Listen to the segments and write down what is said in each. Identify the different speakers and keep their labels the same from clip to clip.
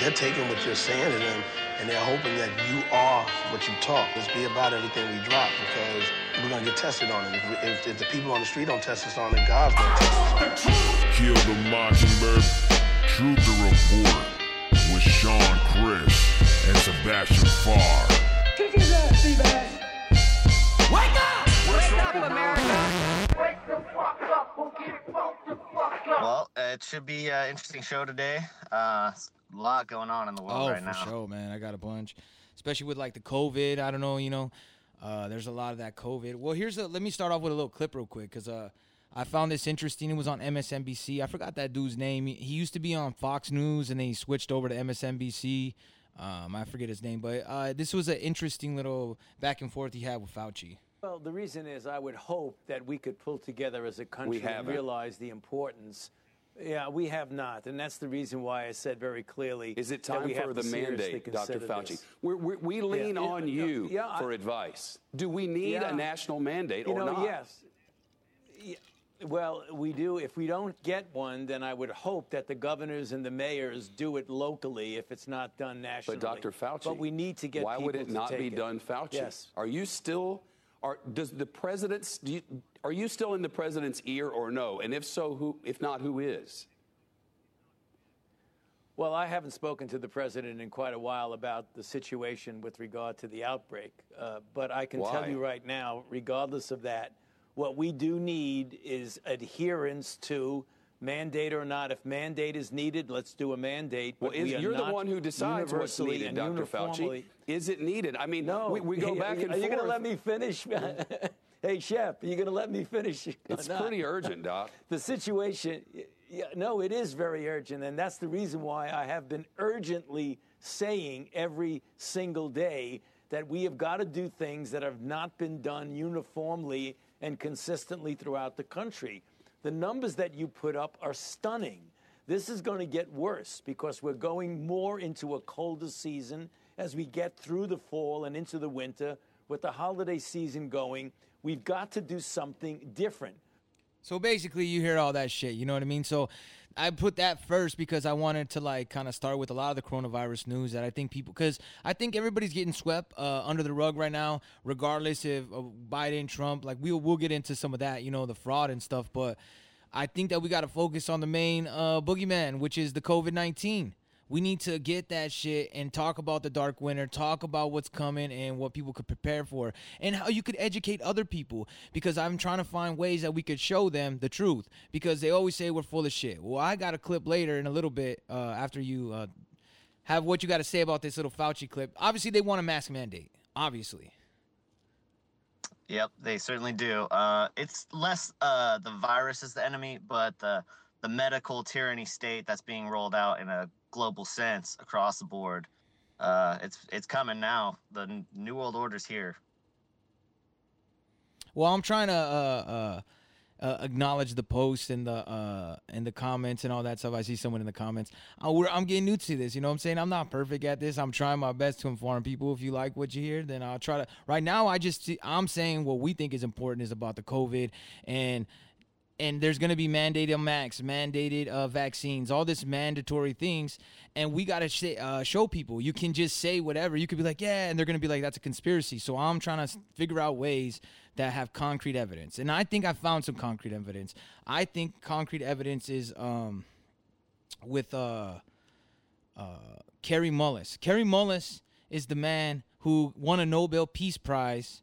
Speaker 1: they're taking what you're saying to them, and they're hoping that you are what you talk. Let's be about everything we drop, because we're gonna get tested on it. If the people on the street don't test us on it, God's gonna test us on it.
Speaker 2: Kill the Mockingbird. Truth to Report with Sean Chris and Sebastian Farr.
Speaker 3: Kick his ass, Steve ass. Wake up! Wake up, America!
Speaker 4: Wake the fuck up or get woke the fuck up.
Speaker 5: Well, it should be an interesting show today. A lot going on in the world right now.
Speaker 6: Oh, for sure, man. I got a bunch, especially with like the COVID. I don't know, there's a lot of that COVID. Well, let me start off with a little clip real quick, because I found this interesting. It was on MSNBC. I forgot that dude's name. He used to be on Fox News, and then he switched over to MSNBC. I forget his name, but this was an interesting little back and forth he had with Fauci.
Speaker 7: Well, the reason is I would hope that we could pull together as a country and realize the importance. Yeah, we have not, and that's the reason why I said very clearly.
Speaker 8: Is it time for the mandate, Dr. Fauci? We lean on you for advice. Do we need a national mandate or not?
Speaker 7: Yes. Well, we do. If we don't get one, then I would hope that the governors and the mayors do it locally if it's not done nationally.
Speaker 8: But Dr. Fauci,
Speaker 7: but we need to get.
Speaker 8: Why would it not be done, Fauci?
Speaker 7: Yes.
Speaker 8: Are you still? Does the president's? Are you still in the president's ear or no? And if so, who? If not, who is?
Speaker 7: Well, I haven't spoken to the president in quite a while about the situation with regard to the outbreak. But I can tell you right now, regardless of that, what we do need is adherence to mandate or not. If mandate is needed, let's do a mandate.
Speaker 8: Well, you're the one who decides what's needed, Dr. Fauci. Is it needed? I mean, no. we go back and forth.
Speaker 7: Are you going to let me finish? Hey, Shep, are you going to let me finish?
Speaker 8: It's pretty urgent, Doc.
Speaker 7: The situation, no, it is very urgent, and that's the reason why I have been urgently saying every single day that we have got to do things that have not been done uniformly and consistently throughout the country. The numbers that you put up are stunning. This is going to get worse because we're going more into a colder season as we get through the fall and into the winter. With the holiday season going, we've got to do something different.
Speaker 6: So basically, you hear all that shit, you know what I mean? So I put that first because I wanted to kind of start with a lot of the coronavirus news that I think because I think everybody's getting swept under the rug right now, regardless of Biden, Trump. Like we'll get into some of that, the fraud and stuff. But I think that we got to focus on the main boogeyman, which is the COVID-19. We need to get that shit and talk about the dark winter, talk about what's coming and what people could prepare for and how you could educate other people, because I'm trying to find ways that we could show them the truth, because they always say we're full of shit. Well, I got a clip later in a little bit after you have what you got to say about this little Fauci clip. Obviously, they want a mask mandate, obviously.
Speaker 5: Yep, they certainly do. It's less the virus is the enemy, but the medical tyranny state that's being rolled out in a global sense across the board. It's coming now. The New World Order's here.
Speaker 6: Well, I'm trying to acknowledge the post and the comments and all that stuff. I see someone in the comments. I'm getting new to this. You know what I'm saying? I'm not perfect at this. I'm trying my best to inform people. If you like what you hear, then I'll try to. Right now, I'm saying what we think is important is about the COVID and there's going to be mandated masks, mandated vaccines, all this mandatory things. And we got to show people. You can just say whatever. You could be like, yeah, and they're going to be like, that's a conspiracy. So I'm trying to figure out ways that have concrete evidence. And I think I found some concrete evidence. I think concrete evidence is with Kary Mullis. Kary Mullis is the man who won a Nobel Peace Prize.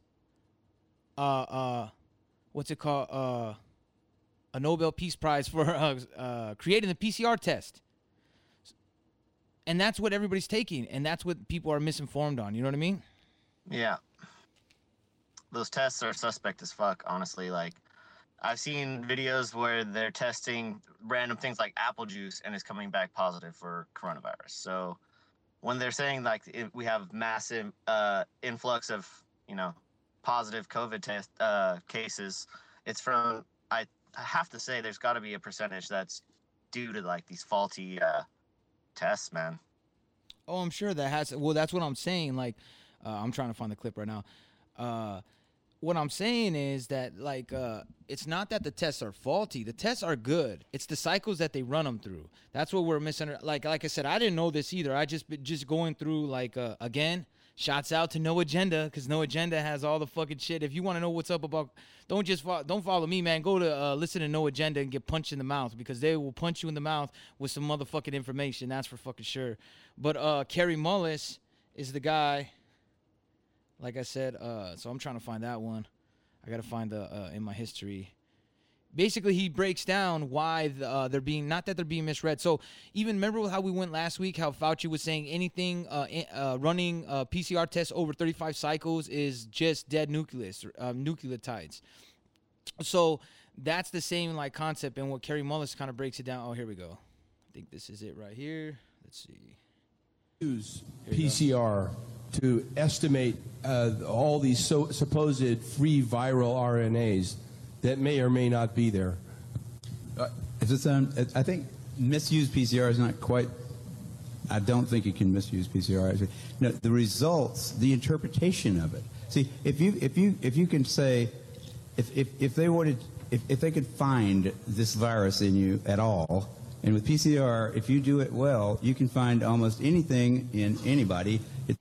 Speaker 6: What's it called? A Nobel Peace Prize for creating the PCR test. And that's what everybody's taking, and that's what people are misinformed on. You know what I mean?
Speaker 5: Yeah. Those tests are suspect as fuck, honestly. Like, I've seen videos where they're testing random things like apple juice and it's coming back positive for coronavirus. So when they're saying, like, we have massive influx of, positive COVID test cases, it's from... I have to say there's got to be a percentage that's due to like these faulty tests, man.
Speaker 6: Oh, I'm sure that has. Well, that's what I'm saying. Like, I'm trying to find the clip right now. what I'm saying is that, like, it's not that the tests are faulty. The tests are good. It's the cycles that they run them through. That's what we're missing. Like I said, I didn't know this either. I just going through, like, again, shouts out to No Agenda, because No Agenda has all the fucking shit. If you want to know what's up about, don't follow me, man. Go to listen to No Agenda and get punched in the mouth, because they will punch you in the mouth with some motherfucking information. That's for fucking sure. But Kerry Mullis is the guy. Like I said, so I'm trying to find that one. I got to find the in my history. Basically, he breaks down why they're being, not that they're being misread. So even remember how we went last week, how Fauci was saying anything running PCR tests over 35 cycles is just dead nucleotides. So that's the same like concept, and what Kerry Mullis kind of breaks it down. Oh, here we go. I think this is it right here. Let's see.
Speaker 9: Use PCR to estimate all these supposed free viral RNAs that may or may not be there.
Speaker 10: I think misuse PCR is not quite. I don't think you can misuse PCR. No, the results, the interpretation of it. See, if you can say, if they could find this virus in you at all, and with PCR, if you do it well, you can find almost anything in anybody.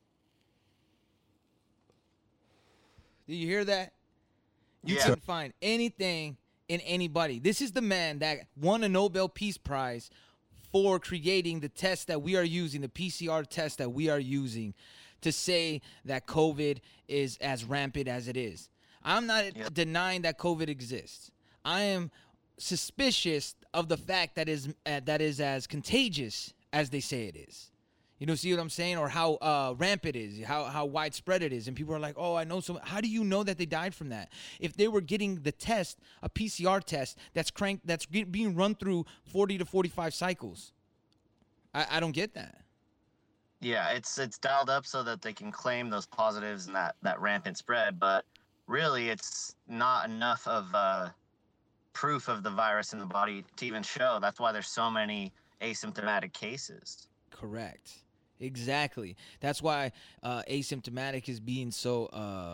Speaker 6: Do you hear that? You can find anything in anybody. This is the man that won a Nobel Peace Prize for creating the test that we are using, the PCR test that we are using to say that COVID is as rampant as it is. I'm not denying that COVID exists. I am suspicious of the fact that is as contagious as they say it is. You know, see what I'm saying? Or how rampant it is, how widespread it is. And people are like, oh, I know some. How do you know that they died from that? If they were getting the test, a PCR test, that's being run through 40 to 45 cycles. I don't get that.
Speaker 5: Yeah, it's dialed up so that they can claim those positives and that rampant spread. But really, it's not enough of proof of the virus in the body to even show. That's why there's so many asymptomatic cases.
Speaker 6: Correct. Exactly. That's why asymptomatic is being so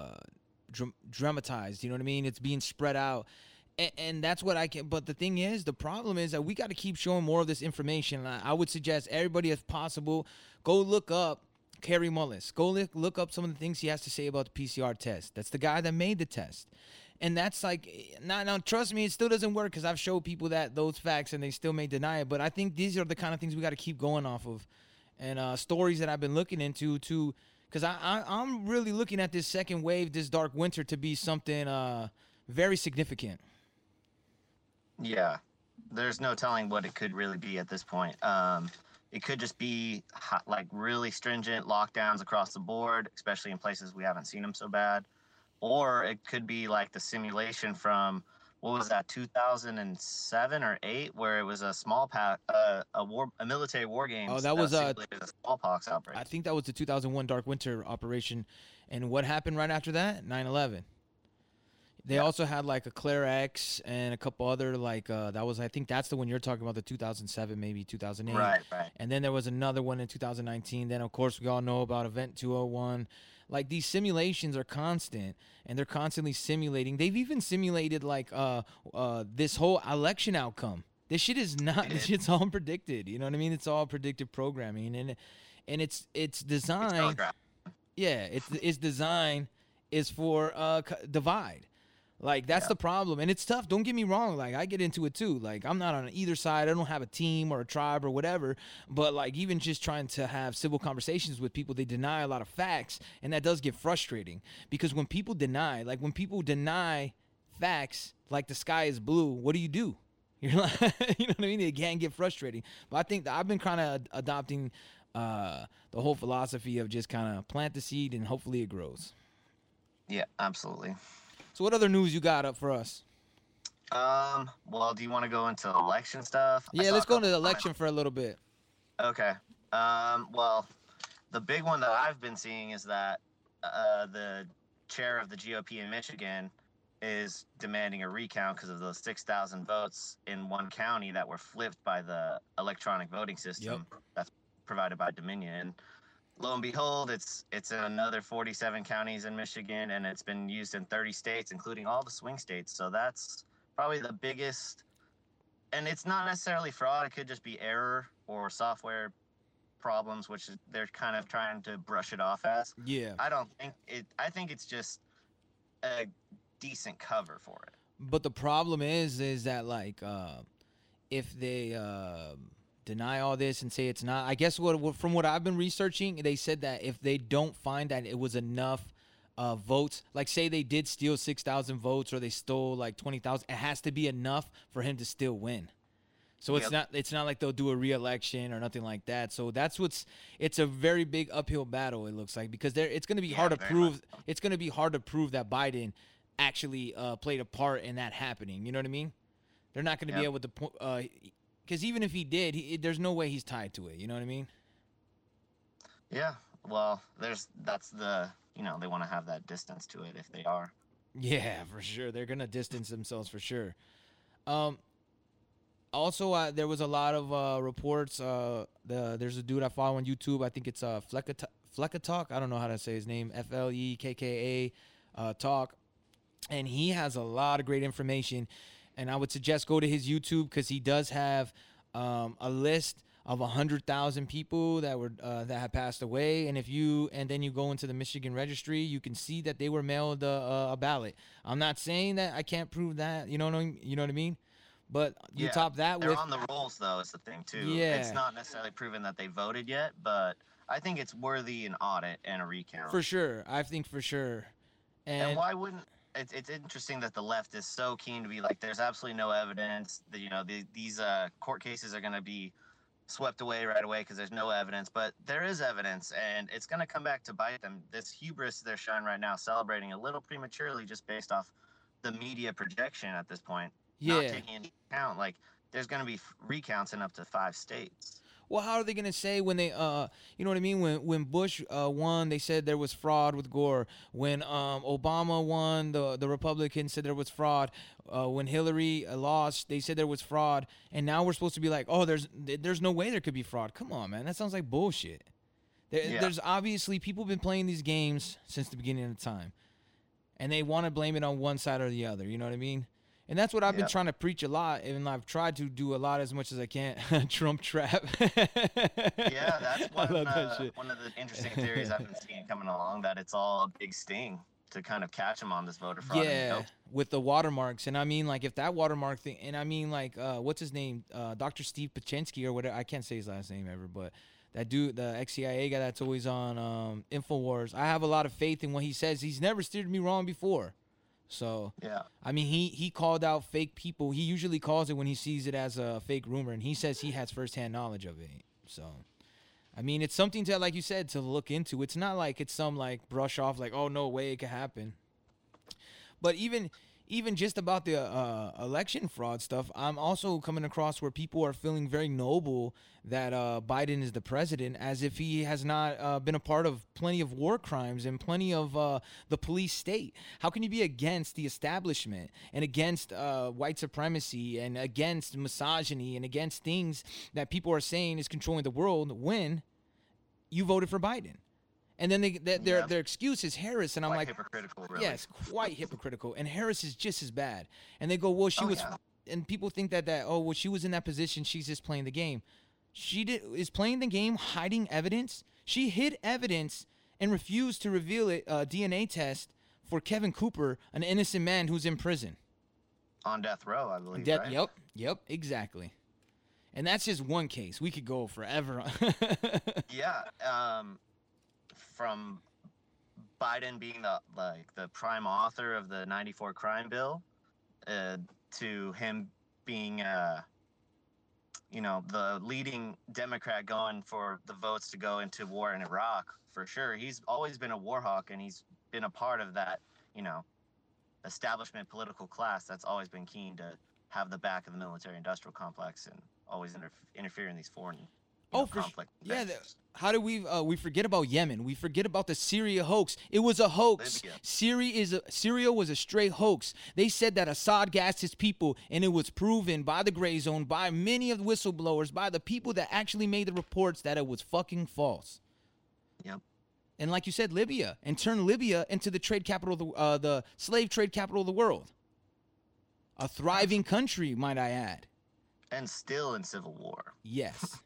Speaker 6: dramatized. You know what I mean? It's being spread out. And that's what I can. But the thing is, the problem is that we got to keep showing more of this information. And I would suggest everybody, if possible, go look up Kerry Mullis. Go look up some of the things he has to say about the PCR test. That's the guy that made the test. And that's like, now trust me, it still doesn't work, because I've showed people that those facts and they still may deny it. But I think these are the kind of things we got to keep going off of. And stories that I've been looking into too, because I'm really looking at this second wave, this dark winter, to be something very significant.
Speaker 5: Yeah, there's no telling what it could really be at this point. It could just be like really stringent lockdowns across the board, especially in places we haven't seen them so bad. Or it could be like the simulation from, what was that, 2007 or 8, where it was a a military war game.
Speaker 6: Oh, that was
Speaker 5: a smallpox outbreak.
Speaker 6: I think that was the 2001 Dark Winter operation. And what happened right after that? 9/11. They also had like a Claire X and a couple other like that was, I think that's the one you're talking about, the 2007, maybe 2008.
Speaker 5: Right.
Speaker 6: And then there was another one in 2019. Then of course we all know about Event 201. Like, these simulations are constant, and they're constantly simulating. They've even simulated like this whole election outcome. This shit is not. This shit's all predicted. You know what I mean? It's all predictive programming, and it's designed. Its design is for divide. Like, that's the problem. And it's tough. Don't get me wrong. Like, I get into it too. Like, I'm not on either side. I don't have a team or a tribe or whatever. But, like, even just trying to have civil conversations with people, they deny a lot of facts. And that does get frustrating. Because when people deny facts, like the sky is blue, what do? You're like, you know what I mean? It can get frustrating. But I think that I've been kind of adopting the whole philosophy of just kind of plant the seed and hopefully it grows.
Speaker 5: Yeah, absolutely.
Speaker 6: So what other news you got up for us?
Speaker 5: Well, do you want to go into election stuff?
Speaker 6: Yeah, let's go into the election for a little bit.
Speaker 5: Okay. Well, the big one that I've been seeing is that the chair of the GOP in Michigan is demanding a recount because of those 6,000 votes in one county that were flipped by the electronic voting system that's provided by Dominion. lo and behold, it's in another 47 counties in Michigan, and it's been used in 30 states, including all the swing states. So that's probably the biggest. And it's not necessarily fraud. It could just be error or software problems, which they're kind of trying to brush it off as.
Speaker 6: Yeah.
Speaker 5: I don't think it. I think it's just a decent cover for it.
Speaker 6: But the problem is that like if they deny all this and say it's not, I guess from what I've been researching, they said that if they don't find that it was enough votes, like say they did steal 6,000 votes or they stole like 20,000, it has to be enough for him to still win. So it's not like they'll do a re-election or nothing like that. So it's a very big uphill battle, it looks like, because it's going to be hard to prove. It's going to be hard to prove that Biden actually played a part in that happening. You know what I mean? They're not going to be able to, because even if he did, there's no way he's tied to it. You know what I mean?
Speaker 5: Yeah. Well, that's the, they want to have that distance to it if they are.
Speaker 6: Yeah, for sure. They're going to distance themselves for sure. Also, there was a lot of reports. There's a dude I follow on YouTube. I think it's Flekka I don't know how to say his name. FLEKKA Talk. And he has a lot of great information. And I would suggest go to his YouTube because he does have a list of 100,000 people that have passed away. And then you go into the Michigan registry, you can see that they were mailed a ballot. I'm not saying that I can't prove that. You know what I mean? But you top that
Speaker 5: they're
Speaker 6: with
Speaker 5: on the rolls, though. Is the thing too.
Speaker 6: Yeah.
Speaker 5: It's not necessarily proven that they voted yet, but I think it's worthy an audit and a recount.
Speaker 6: For sure, I think for sure.
Speaker 5: And why wouldn't? It's interesting that the left is so keen to be like, there's absolutely no evidence that these court cases are going to be swept away right away because there's no evidence. But there is evidence, and it's going to come back to bite them. This hubris they're showing right now, celebrating a little prematurely, just based off the media projection at this point.
Speaker 6: Yeah.
Speaker 5: Not taking into account, like, there's going to be recounts in up to 5 states.
Speaker 6: Well, how are they going to say when they, you know what I mean? When Bush won, they said there was fraud with Gore. When Obama won, the Republicans said there was fraud. When Hillary lost, they said there was fraud. And now we're supposed to be like, oh, there's no way there could be fraud. Come on, man. That sounds like bullshit. There's obviously people have been playing these games since the beginning of time. And they want to blame it on one side or the other. You know what I mean? And that's what I've been trying to preach a lot, and I've tried to do a lot as much as I can. Trump trap.
Speaker 5: Yeah, that's one of the interesting theories I've been seeing coming along, that it's all a big sting to kind of catch him on this voter fraud.
Speaker 6: Yeah, with the watermarks. And I mean, like, if that watermark thing, and I mean, like, what's his name? Dr. Steve Paczynski or whatever. I can't say his last name ever, but that dude, the ex-CIA guy that's always on InfoWars, I have a lot of faith in what he says. He's never steered me wrong before. So,
Speaker 5: yeah, I
Speaker 6: mean, he called out fake people. He usually calls it when he sees it as a fake rumor, and he says he has firsthand knowledge of it. So, I mean, it's something to, like you said, to look into. It's not like it's some, like, brush off, like, oh, no way it could happen. But even just about the election fraud stuff, I'm also coming across where people are feeling very noble that Biden is the president, as if he has not been a part of plenty of war crimes and plenty of the police state. How can you be against the establishment and against white supremacy and against misogyny and against things that people are saying is controlling the world when you voted for Biden? And then their excuse is Harris, and I'm
Speaker 5: quite
Speaker 6: like,
Speaker 5: hypocritical, really.
Speaker 6: Yes, quite hypocritical. And Harris is just as bad. And they go, well, she was, and people think that she was in that position, she's just playing the game. She is playing the game, hiding evidence. She hid evidence and refused to reveal it, DNA test for Kevin Cooper, an innocent man who's in prison.
Speaker 5: On death row, I believe, right?
Speaker 6: Yep, exactly. And that's just one case. We could go forever.
Speaker 5: Yeah, from Biden being the prime author of the '94 crime bill, to him being the leading Democrat going for the votes to go into war in Iraq. For sure, he's always been a war hawk, and he's been a part of that establishment political class that's always been keen to have the back of the military-industrial complex and always interfere in these foreign conflict.
Speaker 6: Yeah. How do we forget about Yemen? We forget about the Syria hoax. It was a hoax. Syria was a straight hoax. They said that Assad gassed his people, and it was proven by the Gray Zone, by many of the whistleblowers, by the people that actually made the reports that it was fucking false.
Speaker 5: Yep.
Speaker 6: And like you said, Libya, and turn Libya into the trade capital of the slave trade capital of the world. A thriving country, might I add.
Speaker 5: And still in civil war.
Speaker 6: Yes.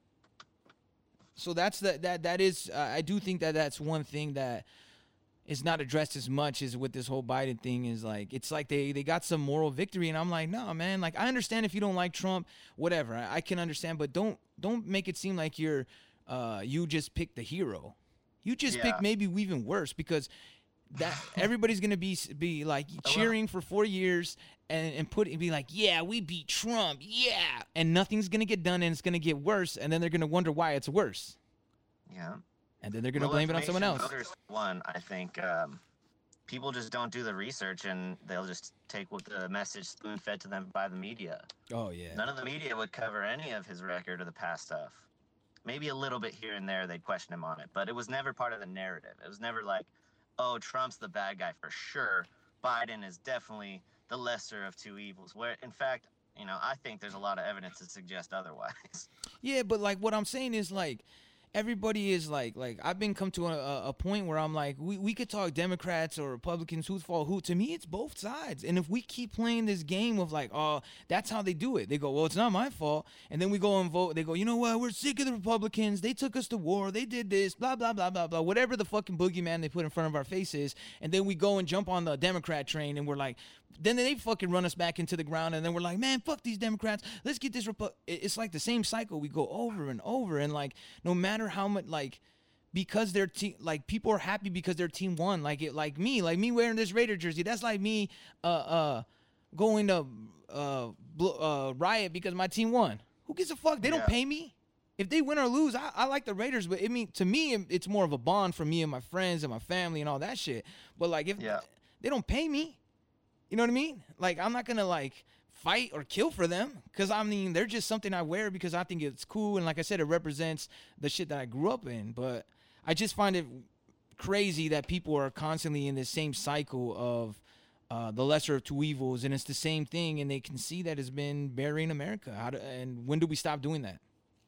Speaker 6: So that's that is I do think that that's one thing that is not addressed as much as with this whole Biden thing is like, it's like they got some moral victory, and I'm like, no, man, like I understand if you don't like Trump, whatever, I can understand, but don't make it seem like you're you just picked the hero. You just picked maybe even worse, because that everybody's gonna be like cheering for 4 years and be like, yeah, we beat Trump, yeah, and nothing's gonna get done, and it's gonna get worse, and then they're gonna wonder why it's worse.
Speaker 5: Yeah.
Speaker 6: And then they're gonna blame it on someone else.
Speaker 5: Voters, one, I think people just don't do the research, and they'll just take what the message spoon-fed to them by the media.
Speaker 6: Oh yeah.
Speaker 5: None of the media would cover any of his record or the past stuff. Maybe a little bit here and there they'd question him on it, but it was never part of the narrative. It was never like, oh, Trump's the bad guy for sure. Biden is definitely the lesser of two evils. Where, in fact, you know, I think there's a lot of evidence to suggest otherwise.
Speaker 6: Yeah, but like what I'm saying is like, everybody is like I've been come to a point where I'm like, we could talk Democrats or Republicans, who's fault who. To me, it's both sides. And if we keep playing this game of like, oh, that's how they do it. They go, well, it's not my fault. And then we go and vote. They go, you know what? We're sick of the Republicans. They took us to war. They did this, blah, blah, blah, blah, blah. Whatever the fucking boogeyman they put in front of our faces. And then we go and jump on the Democrat train, and we're like, then they fucking run us back into the ground, and then we're like, man, fuck these Democrats. Let's get this It's like the same cycle. We go over and over, and like no matter how much, like, because their team, like, people are happy because their team won. Like me wearing this Raider jersey. That's like me going to riot because my team won. Who gives a fuck? They don't pay me. If they win or lose, I like the Raiders, but to me, it's more of a bond for me and my friends and my family and all that shit. But like if they don't pay me. You know what I mean? Like, I'm not going to, like, fight or kill for them, because, I mean, they're just something I wear because I think it's cool. And like I said, it represents the shit that I grew up in. But I just find it crazy that people are constantly in this same cycle of the lesser of two evils. And it's the same thing, and they can see that it's been burying America. And when do we stop doing that?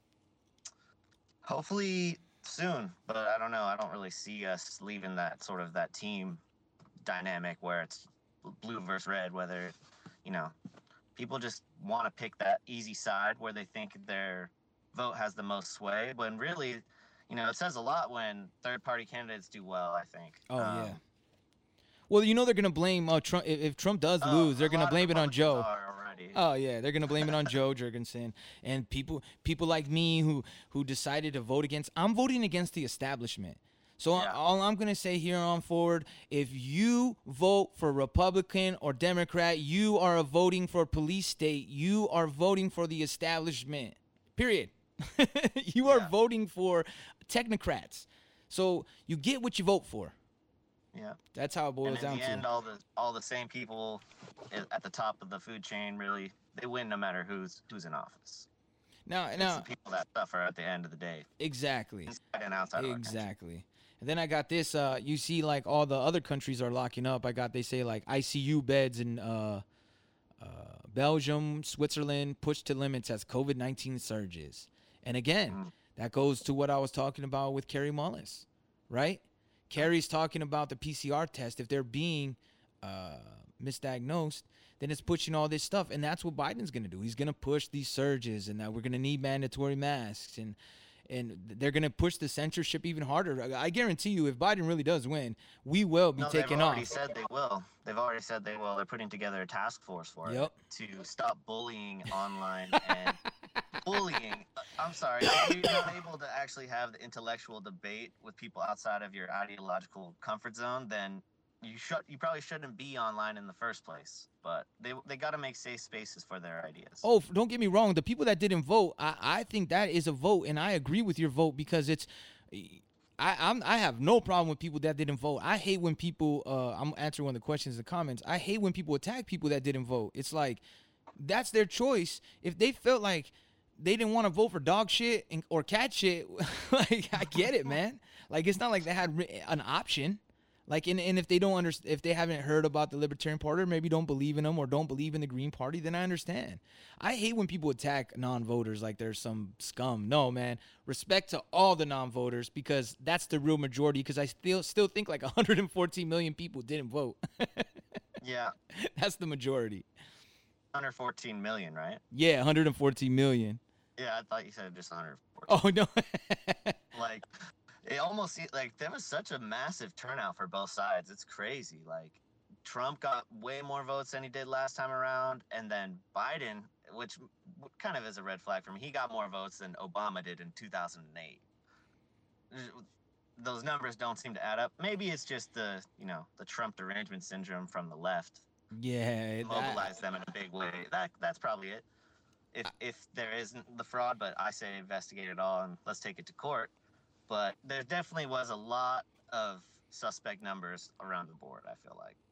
Speaker 5: Hopefully soon. But I don't know. I don't really see us leaving that sort of that team dynamic where it's blue versus red, whether, you know, people just want to pick that easy side where they think their vote has the most sway, when really, you know, it says a lot when third-party candidates do well, I think.
Speaker 6: Oh, yeah. Well, you know they're going to blame Trump. If Trump does lose, they're going to blame it on Joe. Oh, yeah, they're going to blame it on Joe Jorgensen. And people like me who decided to vote against. I'm voting against the establishment. So all I'm going to say here on forward, if you vote for Republican or Democrat, you are voting for police state. You are voting for the establishment, period. You are voting for technocrats. So you get what you vote for.
Speaker 5: Yeah.
Speaker 6: That's how it boils down to.
Speaker 5: In the end, all the same people at the top of the food chain, really, they win no matter who's in office.
Speaker 6: Now,
Speaker 5: it's the people that suffer at the end of the day.
Speaker 6: Exactly.
Speaker 5: Inside and outside.
Speaker 6: Exactly. And then I got this, you see, like, all the other countries are locking up. They say, like, ICU beds in Belgium, Switzerland, pushed to limits as COVID-19 surges. And again, that goes to what I was talking about with Kary Mullis, right? Kary's talking about the PCR test. If they're being misdiagnosed, then it's pushing all this stuff. And that's what Biden's going to do. He's going to push these surges, and that we're going to need mandatory masks, and they're going to push the censorship even harder. I guarantee you, if Biden really does win, we will be taken off.
Speaker 5: They've already said they will. They've already said they will. They're putting together a task force for it to stop bullying online and bullying. I'm sorry. If you're not able to actually have the intellectual debate with people outside of your ideological comfort zone, then you probably shouldn't be online in the first place. But they got to make safe spaces for their ideas.
Speaker 6: Oh, don't get me wrong. The people that didn't vote, I think that is a vote, and I agree with your vote, because it's I have no problem with people that didn't vote. I hate when people I'm answering one of the questions in the comments. I hate when people attack people that didn't vote. It's like, that's their choice. If they felt like they didn't want to vote for dog shit or cat shit, like, I get it, man. Like, it's not like they had an option. Like, and if they don't understand, if they haven't heard about the Libertarian Party, or maybe don't believe in them or don't believe in the Green Party, then I understand. I hate when people attack non-voters like they're some scum. No, man. Respect to all the non-voters, because that's the real majority. Because I still think like 114 million people didn't vote.
Speaker 5: Yeah.
Speaker 6: That's the majority.
Speaker 5: 114 million, right?
Speaker 6: Yeah, 114 million.
Speaker 5: Yeah, I thought you said just 114.
Speaker 6: Oh, no.
Speaker 5: Like, it almost like there was such a massive turnout for both sides. It's crazy. Like, Trump got way more votes than he did last time around, and then Biden, which kind of is a red flag for me, he got more votes than Obama did in 2008. Those numbers don't seem to add up. Maybe it's just the Trump derangement syndrome from the left.
Speaker 6: Yeah,
Speaker 5: mobilize them in a big way. That's probably it. If there isn't the fraud, but I say investigate it all and let's take it to court. But there definitely was a lot of suspect numbers around the board, I feel like.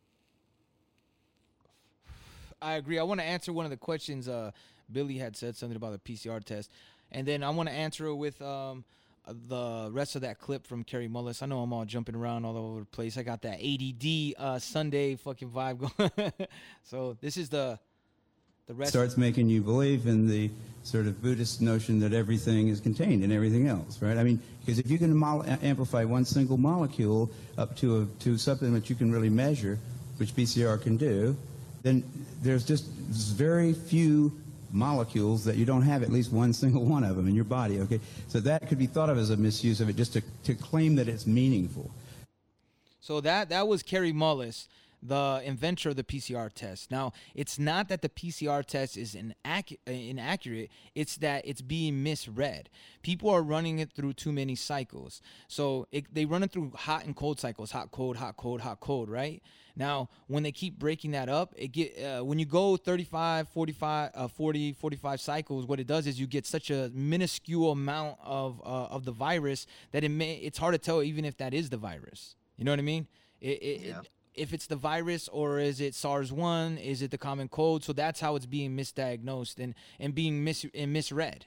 Speaker 6: I agree. I want to answer one of the questions. Billy had said something about the PCR test. And then I want to answer it with the rest of that clip from Kerry Mullis. I know I'm all jumping around all over the place. I got that ADD Sunday fucking vibe going. So this is the rest.
Speaker 10: Starts making you believe in the sort of Buddhist notion that everything is contained in everything else, right? I mean, because if you can amplify one single molecule up to something that you can really measure, which PCR can do, then there's just very few molecules that you don't have at least one single one of them in your body, okay? So that could be thought of as a misuse of it, just to claim that it's meaningful.
Speaker 6: So that was Kerry Mullis, the inventor of the PCR test. Now, it's not that the PCR test is inaccurate, it's that it's being misread. People are running it through too many cycles. So they run it through hot and cold cycles, hot, cold, hot, cold, hot, cold, right? Now, when they keep breaking that up, when you go 35, 45, 40, 45 cycles, what it does is you get such a minuscule amount of the virus that it's hard to tell even if that is the virus. You know what I mean? If it's the virus, or is it SARS-1? Is it the common cold? So that's how it's being misdiagnosed and being misread.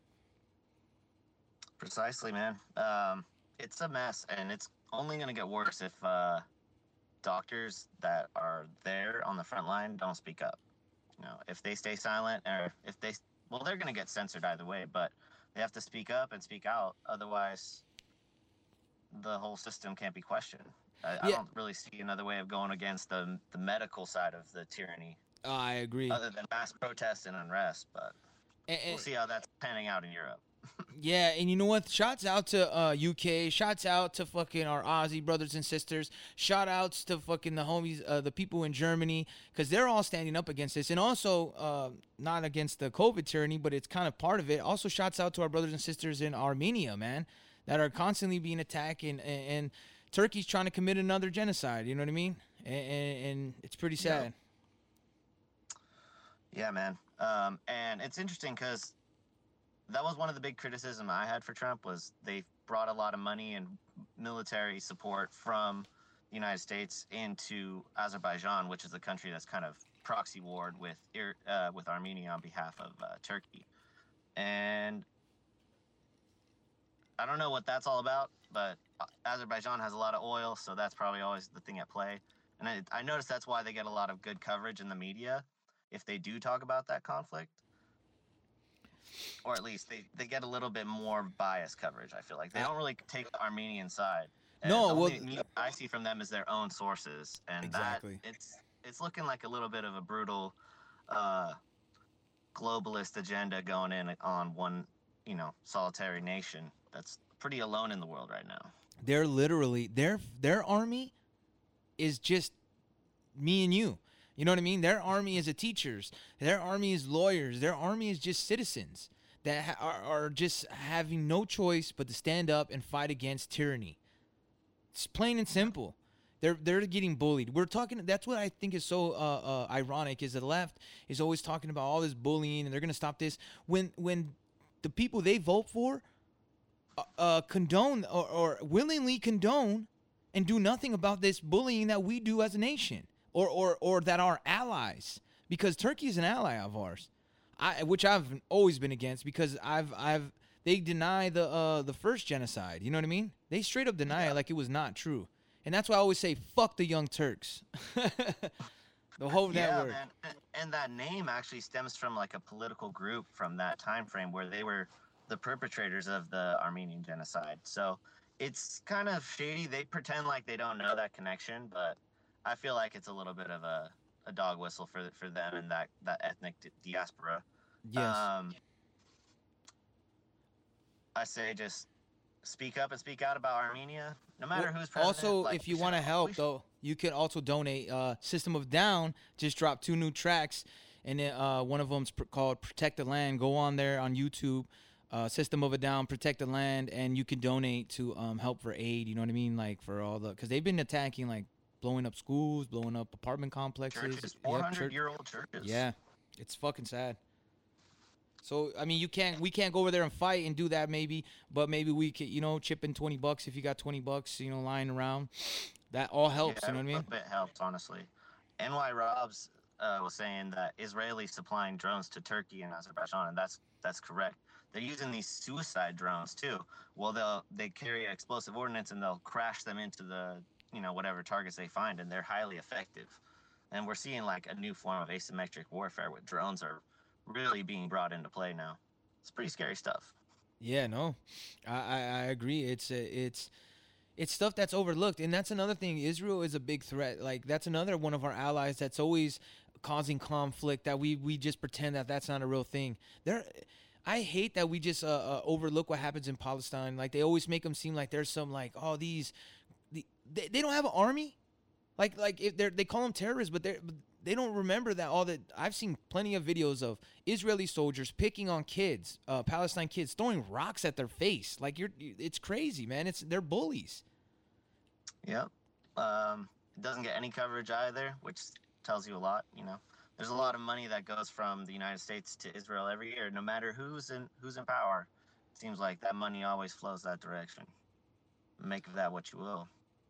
Speaker 5: Precisely, man. It's a mess, and it's only going to get worse if doctors that are there on the front line don't speak up. If they stay silent, or they're going to get censored either way, but they have to speak up and speak out. Otherwise, the whole system can't be questioned. I don't really see another way of going against the medical side of the tyranny.
Speaker 6: I agree.
Speaker 5: Other than mass protests and unrest, but we'll see how that's panning out in Europe.
Speaker 6: Yeah, and you know what? Shouts out to UK. Shouts out to fucking our Aussie brothers and sisters. Shout outs to fucking the homies, the people in Germany, because they're all standing up against this. And also, not against the COVID tyranny, but it's kind of part of it. Also, shouts out to our brothers and sisters in Armenia, man, that are constantly being attacked, and Turkey's trying to commit another genocide. You know what I mean? And it's pretty sad.
Speaker 5: Yeah, man. And it's interesting because that was one of the big criticism I had for Trump, was they brought a lot of money and military support from the United States into Azerbaijan, which is the country that's kind of proxy warred with Armenia on behalf of Turkey. And I don't know what that's all about, but Azerbaijan has a lot of oil, so that's probably always the thing at play. And I noticed that's why they get a lot of good coverage in the media if they do talk about that conflict. Or at least they get a little bit more biased coverage, I feel like. They don't really take the Armenian side. And
Speaker 6: no,
Speaker 5: the only I see from them is their own sources. And
Speaker 6: exactly.
Speaker 5: It's looking like a little bit of a brutal globalist agenda going in on one, solitary nation that's pretty alone in the world right now.
Speaker 6: They're literally their army is just me and you. You know what I mean? Their army is teachers. Their army is lawyers. Their army is just citizens that are just having no choice but to stand up and fight against tyranny. It's plain and simple. They're getting bullied. We're talking. That's what I think is so ironic, is the left is always talking about all this bullying and they're gonna stop this when the people they vote for condone or willingly condone and do nothing about this bullying that we do as a nation. Or that are allies, because Turkey is an ally of ours, which I've always been against, because they deny the first genocide. You know what I mean? They straight up deny it like it was not true, And that's why I always say, fuck the Young Turks. The whole network.
Speaker 5: Man. And that name actually stems from like a political group from that time frame where they were the perpetrators of the Armenian genocide. So it's kind of shady. They pretend like they don't know that connection, but I feel like it's a little bit of a dog whistle for them and that ethnic diaspora.
Speaker 6: Yes.
Speaker 5: I say just speak up and speak out about Armenia, no matter who's president.
Speaker 6: Also, if you want to help, though, you can also donate. System of a Down just dropped 2 new tracks, and then, one of them's called Protect the Land. Go on there on YouTube, System of a Down, Protect the Land, and you can donate to help for aid, you know what I mean? Like, for all the, because they've been attacking, like, blowing up schools, blowing up apartment complexes.
Speaker 5: Churches, 400-year-old churches.
Speaker 6: Yeah, it's fucking sad. So, I mean, we can't go over there and fight and do that maybe, but maybe we could, you know, chip in $20 if you got $20, you know, lying around. That all helps, you know what I mean?
Speaker 5: A bit helps, honestly. NY Robs was saying that Israelis supplying drones to Turkey and Azerbaijan, and that's correct. They're using these suicide drones too. Well, they carry explosive ordnance and they'll crash them into the, you know, whatever targets they find, and they're highly effective. And we're seeing like a new form of asymmetric warfare with drones are really being brought into play now. It's pretty scary stuff.
Speaker 6: Yeah, no, I agree. It's stuff that's overlooked, and that's another thing. Israel is a big threat. Like, that's another one of our allies that's always causing conflict. That we just pretend that that's not a real thing. I hate that we just overlook what happens in Palestine. Like, they always make them seem like there's some like, oh, they don't have an army. Like if they call them terrorists, but they don't remember that I've seen plenty of videos of Israeli soldiers picking on kids, Palestine kids, throwing rocks at their face. Like, it's crazy, man. They're bullies.
Speaker 5: Yep. It doesn't get any coverage either, which tells you a lot. You know, there's a lot of money that goes from the United States to Israel every year, no matter who's in power. It seems like that money always flows that direction. Make of that what you will.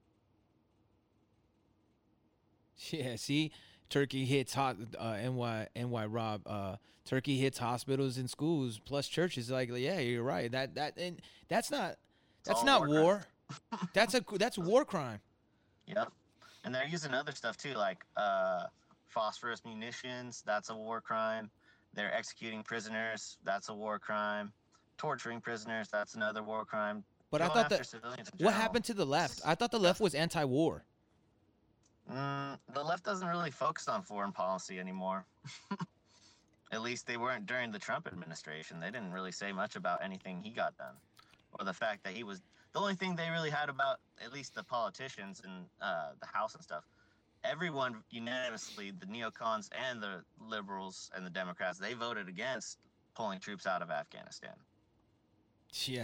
Speaker 6: Yeah, see, Turkey hits NY Rob. Turkey hits hospitals and schools plus churches. Like, yeah, you're right. That's not war. That's a war crime.
Speaker 5: Yep, and they're using other stuff too, like phosphorus munitions. That's a war crime. They're executing prisoners. That's a war crime. Torturing prisoners. That's another war crime.
Speaker 6: But I thought what happened to the left? I thought the left was anti-war.
Speaker 5: The left doesn't really focus on foreign policy anymore. At least they weren't during the Trump administration. They didn't really say much about anything he got done, or the fact that he was the only thing they really had about, at least the politicians and the House and stuff. Everyone unanimously, the neocons and the liberals and the Democrats, they voted against pulling troops out of Afghanistan.
Speaker 6: Yeah,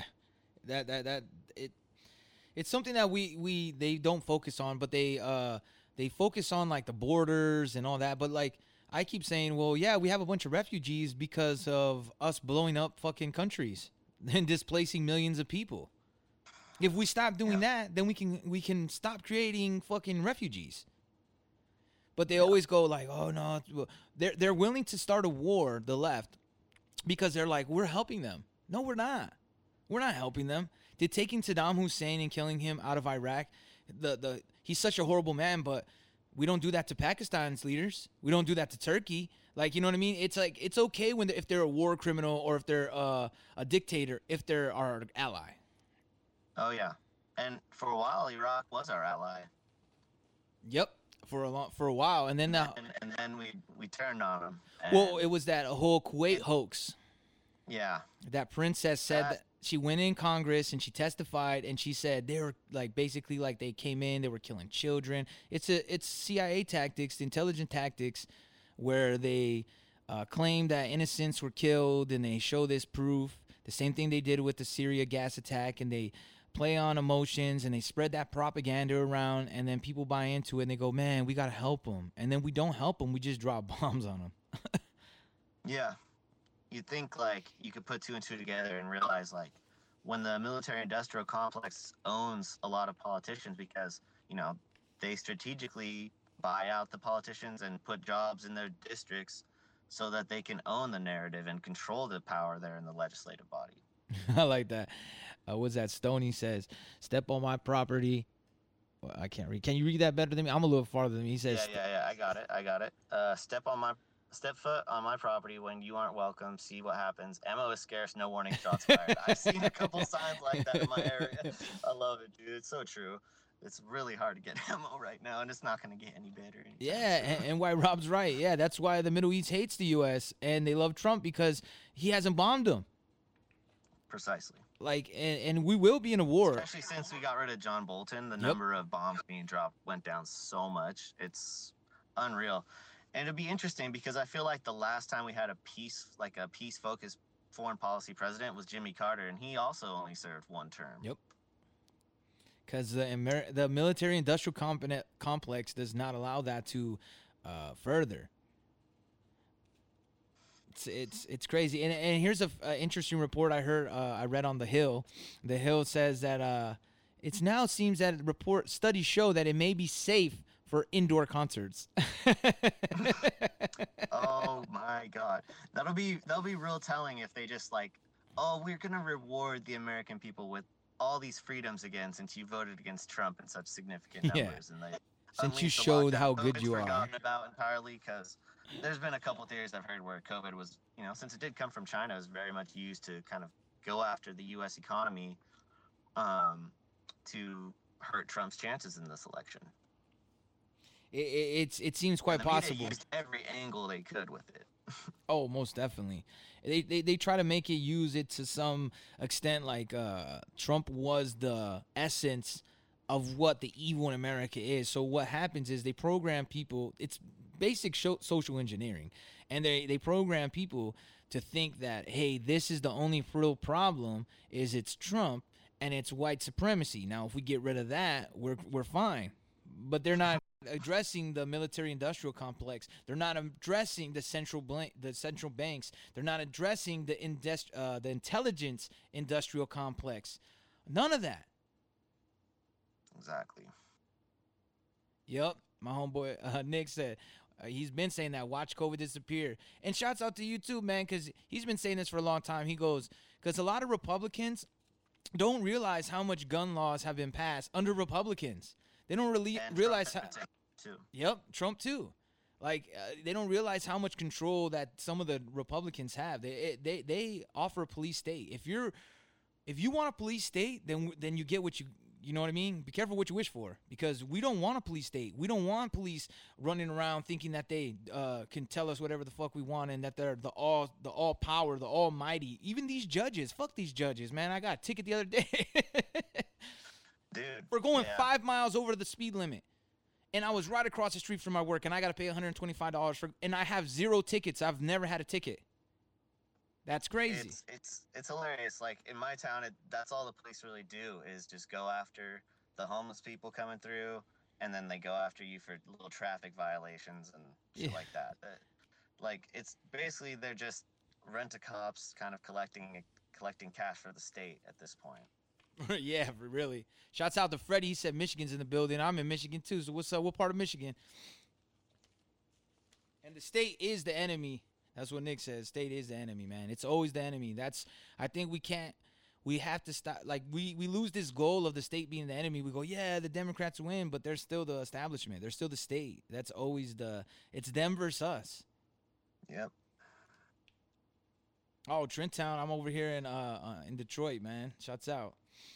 Speaker 6: it's something that they don't focus on, but they focus on like the borders and all that. But like, I keep saying, well, yeah, we have a bunch of refugees because of us blowing up fucking countries and displacing millions of people. If we stop doing that, then we can stop creating fucking refugees. But they always go like, oh no, they're willing to start a war, the left, because they're like, we're helping them. No, we're not. We're not helping them. Did taking Saddam Hussein and killing him out of Iraq, he's such a horrible man, but we don't do that to Pakistan's leaders. We don't do that to Turkey. Like, you know what I mean? It's like, it's okay if they're a war criminal or if they're a dictator, if they're our ally.
Speaker 5: Oh yeah, and for a while, Iraq was our ally.
Speaker 6: Yep, for a while, and then
Speaker 5: and then we turned on them.
Speaker 6: Well, it was that whole Kuwait hoax.
Speaker 5: Yeah.
Speaker 6: That princess said that she went in Congress and she testified and she said they were like basically like they came in, they were killing children. It's CIA tactics, intelligent tactics, where they claim that innocents were killed and they show this proof. The same thing they did with the Syria gas attack, and they play on emotions and they spread that propaganda around, and then people buy into it and they go, man, we got to help them. And then we don't help them. We just drop bombs on them.
Speaker 5: Yeah. You think like you could put two and two together and realize like when the military industrial complex owns a lot of politicians because, you know, they strategically buy out the politicians and put jobs in their districts so that they can own the narrative and control the power there in the legislative body.
Speaker 6: I like that. What's that? Stoney says, step on my property Well, I can't read. Can you read that better than me? I'm a little farther than me. He says.
Speaker 5: Yeah. I got it. Step foot on my property when you aren't welcome. See what happens. Ammo is scarce. No warning. Shots fired. I've seen a couple signs like that in my area. I love it, dude. It's so true. It's really hard to get ammo right now, and it's not going to get any better.
Speaker 6: Yeah, and why Rob's right. Yeah, that's why the Middle East hates the U.S. and they love Trump because he hasn't bombed them.
Speaker 5: Precisely.
Speaker 6: Like, and we will be in a war.
Speaker 5: Especially since we got rid of John Bolton, the number of bombs being dropped went down so much. It's unreal. And it'll be interesting because I feel like the last time we had a peace-focused foreign policy president was Jimmy Carter, and he also only served one term.
Speaker 6: Yep. Because the military-industrial complex does not allow that to further. It's crazy. And here's a interesting report I read on The Hill. The Hill says that it now seems that studies show that it may be safe for indoor concerts.
Speaker 5: Oh my God, that'll be real telling if they just like, oh, we're gonna reward the American people with all these freedoms again since you voted against Trump in such significant numbers, and they
Speaker 6: since you showed how good you are.
Speaker 5: Forgotten about entirely because there's been a couple theories I've heard where COVID was, since it did come from China, it was very much used to kind of go after the U.S. economy, to hurt Trump's chances in this election.
Speaker 6: It seems quite possible.
Speaker 5: They used every angle they could with it.
Speaker 6: Oh, most definitely. They try to use it to some extent like Trump was the essence of what the evil in America is. So what happens is they program people. It's basic social engineering, and they program people to think that, hey, this is the only real problem is it's Trump and it's white supremacy. Now, if we get rid of that, we're fine. But they're not addressing the military-industrial complex. They're not addressing the central banks. They're not addressing the intelligence industrial complex. None of that.
Speaker 5: Exactly.
Speaker 6: Yep. My homeboy Nick said he's been saying that. Watch COVID disappear. And shouts out to you too, man, because he's been saying this for a long time. He goes, because a lot of Republicans don't realize how much gun laws have been passed under Republicans. They don't really realize how. Yep, Trump too. Like they don't realize how much control that some of the Republicans have. They offer a police state. If you want a police state, then you get what you know what I mean. Be careful what you wish for, because we don't want a police state. We don't want police running around thinking that they can tell us whatever the fuck we want and that they're the all power, the almighty. Even these judges, fuck these judges, man. I got a ticket the other day.
Speaker 5: Dude,
Speaker 6: we're going 5 miles over the speed limit, and I was right across the street from my work, and I got to pay $125 and I have 0 tickets. I've never had a ticket. That's crazy.
Speaker 5: It's hilarious. Like in my town, that's all the police really do is just go after the homeless people coming through, and then they go after you for little traffic violations and shit like that. Like it's basically they're just rent-a-cops, kind of collecting cash for the state at this point.
Speaker 6: Yeah, really. Shouts out to Freddie. He said Michigan's in the building. I'm in Michigan too. So what's up? What part of Michigan? And the state is the enemy. That's what Nick says. State is the enemy, man. It's always the enemy. I think we have to stop. Like we lose this goal of the state being the enemy. We go, yeah, the Democrats win, but they're still the establishment. They're still the state. That's always it's them versus us.
Speaker 5: Yep.
Speaker 6: Oh, Trenttown. I'm over here in Detroit, man. Shouts out.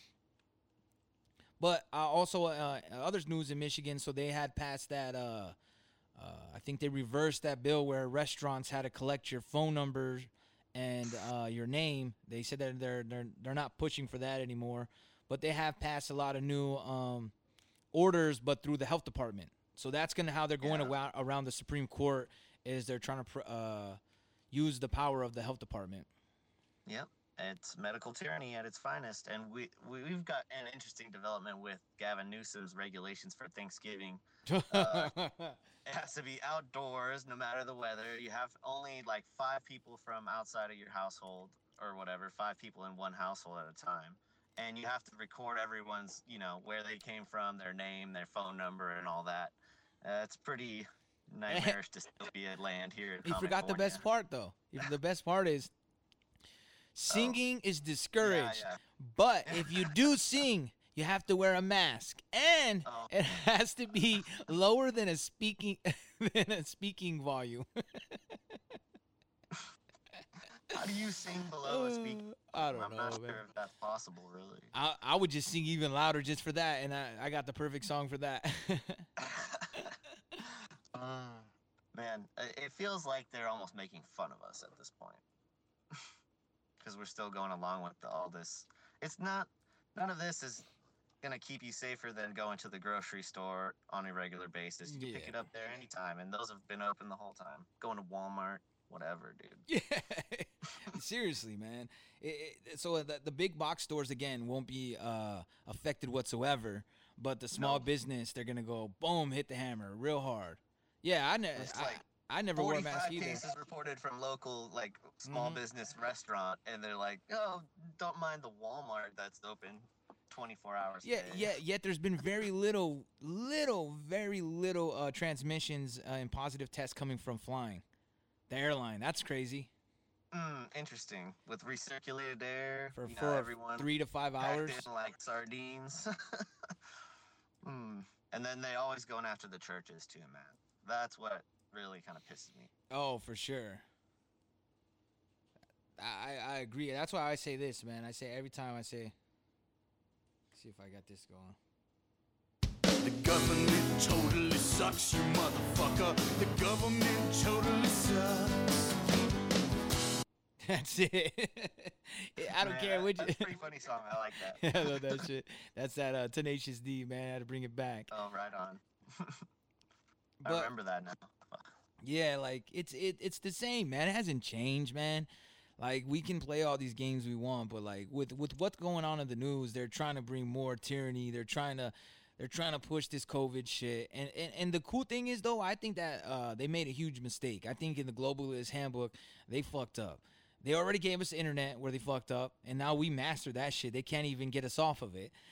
Speaker 6: But also other news in Michigan, so they had passed that, I think they reversed that bill where restaurants had to collect your phone number and your name. They said that they're not pushing for that anymore, but they have passed a lot of new orders, but through the health department. So that's how they're going around the Supreme Court, is they're trying to use the power of the health department.
Speaker 5: Yep. It's medical tyranny at its finest, and we've got an interesting development with Gavin Newsom's regulations for Thanksgiving. It has to be outdoors, no matter the weather. You have only like 5 people from outside of your household or whatever, 5 people in one household at a time, and you have to record everyone's, where they came from, their name, their phone number, and all that. It's pretty nightmarish dystopia land here in
Speaker 6: You forgot the best part, though. The best part is. Singing is discouraged, but if you do sing, You have to wear a mask, and it has to be lower than a speaking volume.
Speaker 5: How do you sing below a speaking?
Speaker 6: I don't know,
Speaker 5: I'm not
Speaker 6: man.
Speaker 5: sure if that's possible, really.
Speaker 6: I would just sing even louder just for that, and I got the perfect song for that.
Speaker 5: Man, it feels like they're almost making fun of us at this point. Because we're still going along with all this. It's not, none of this is going to keep you safer than going to the grocery store on a regular basis. You can pick it up there anytime, and those have been open the whole time. Going to Walmart, whatever, dude.
Speaker 6: Yeah, seriously, man. So the big box stores, again, won't be affected whatsoever, but the small business, they're going to go, boom, hit the hammer real hard. Yeah, I never wore a mask either.
Speaker 5: 45 cases reported from local, like, small business restaurant, and they're like, oh, don't mind the Walmart that's open 24 hours a day.
Speaker 6: Yet there's been very little transmissions and positive tests coming from flying. The airline, that's crazy.
Speaker 5: Interesting. With recirculated air,
Speaker 6: for
Speaker 5: everyone
Speaker 6: 3 to 5 hours.
Speaker 5: In like sardines. And then they always going after the churches too, man. That's what really kind of pisses me.
Speaker 6: Oh, for sure. I agree. That's why I say this, man. I say every time see if I got this going.
Speaker 11: The government totally sucks, you motherfucker. The government totally sucks.
Speaker 6: That's it. I don't care which.
Speaker 5: That's a pretty funny song. I like that.
Speaker 6: I love that shit. That's that Tenacious D, man. I had to bring it back.
Speaker 5: Oh, right on. I remember that now.
Speaker 6: Yeah, like it's the same, man. It hasn't changed, man. Like, we can play all these games we want, but like with what's going on in the news, they're trying to bring more tyranny. They're trying to push this COVID shit. And the cool thing is, though, I think that they made a huge mistake. I think in the Globalist Handbook, they fucked up. They already gave us the internet where they fucked up, and now we mastered that shit. They can't even get us off of it.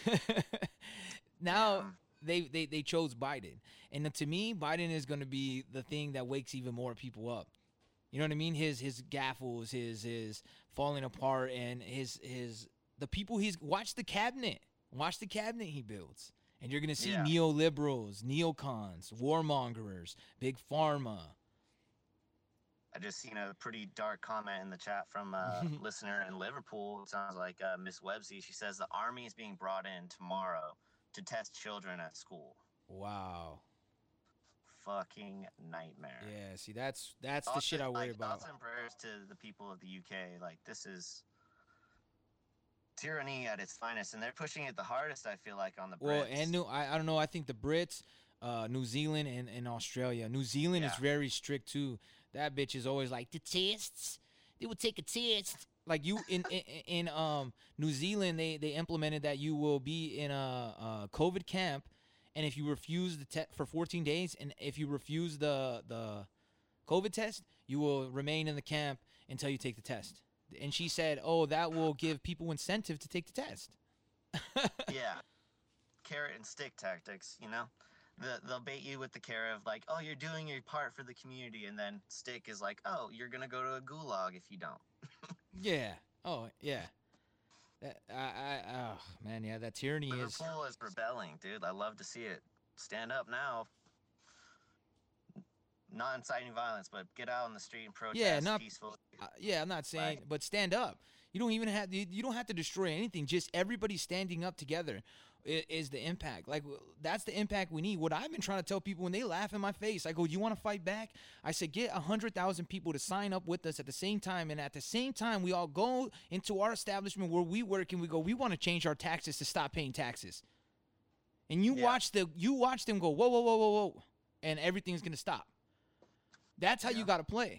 Speaker 6: Now they chose Biden. And to me, Biden is going to be the thing that wakes even more people up. You know what I mean? His gaffles, his falling apart, and the people watch the cabinet he builds. And you're going to see neoliberals, neocons, warmongers, big pharma.
Speaker 5: I just seen a pretty dark comment in the chat from a listener in Liverpool. It sounds like Miss Websy. She says the army is being brought in tomorrow to test children at school.
Speaker 6: Wow.
Speaker 5: Fucking nightmare.
Speaker 6: Yeah, see, that's the shit I worry about.
Speaker 5: Thoughts and prayers to the people of the UK. Like, this is tyranny at its finest, and they're pushing it the hardest, I feel like, on the Brits.
Speaker 6: Well, and I don't know. I think the Brits, New Zealand, and Australia. New Zealand is very strict too. That bitch is always like, the tests. They will take a test. Like, you in New Zealand, they implemented that you will be in a COVID camp, and if you refuse the test for 14 days, and if you refuse the COVID test, you will remain in the camp until you take the test. And she said, oh, that will give people incentive to take the test.
Speaker 5: Yeah. Carrot and stick tactics, you know? They'll bait you with the carrot of like, oh, you're doing your part for the community. And then stick is like, oh, you're going to go to a gulag if you don't.
Speaker 6: Yeah. Oh, yeah. Oh, man, yeah, that tyranny
Speaker 5: Liverpool is rebelling, dude. I love to see it. Stand up now. Not inciting violence, but get out on the street and protest peacefully.
Speaker 6: I'm not saying, but stand up. You don't even have you don't have to destroy anything. Just everybody standing up together is the impact. Like, that's the impact we need. What I've been trying to tell people when they laugh in my face, I go, "You want to fight back?" I said, "Get 100,000 people to sign up with us at the same time, and at the same time, we all go into our establishment where we work, and we go, we want to change our taxes to stop paying taxes." And you watch them go, whoa, whoa, whoa, whoa, whoa, and everything's gonna stop. That's how you got to play.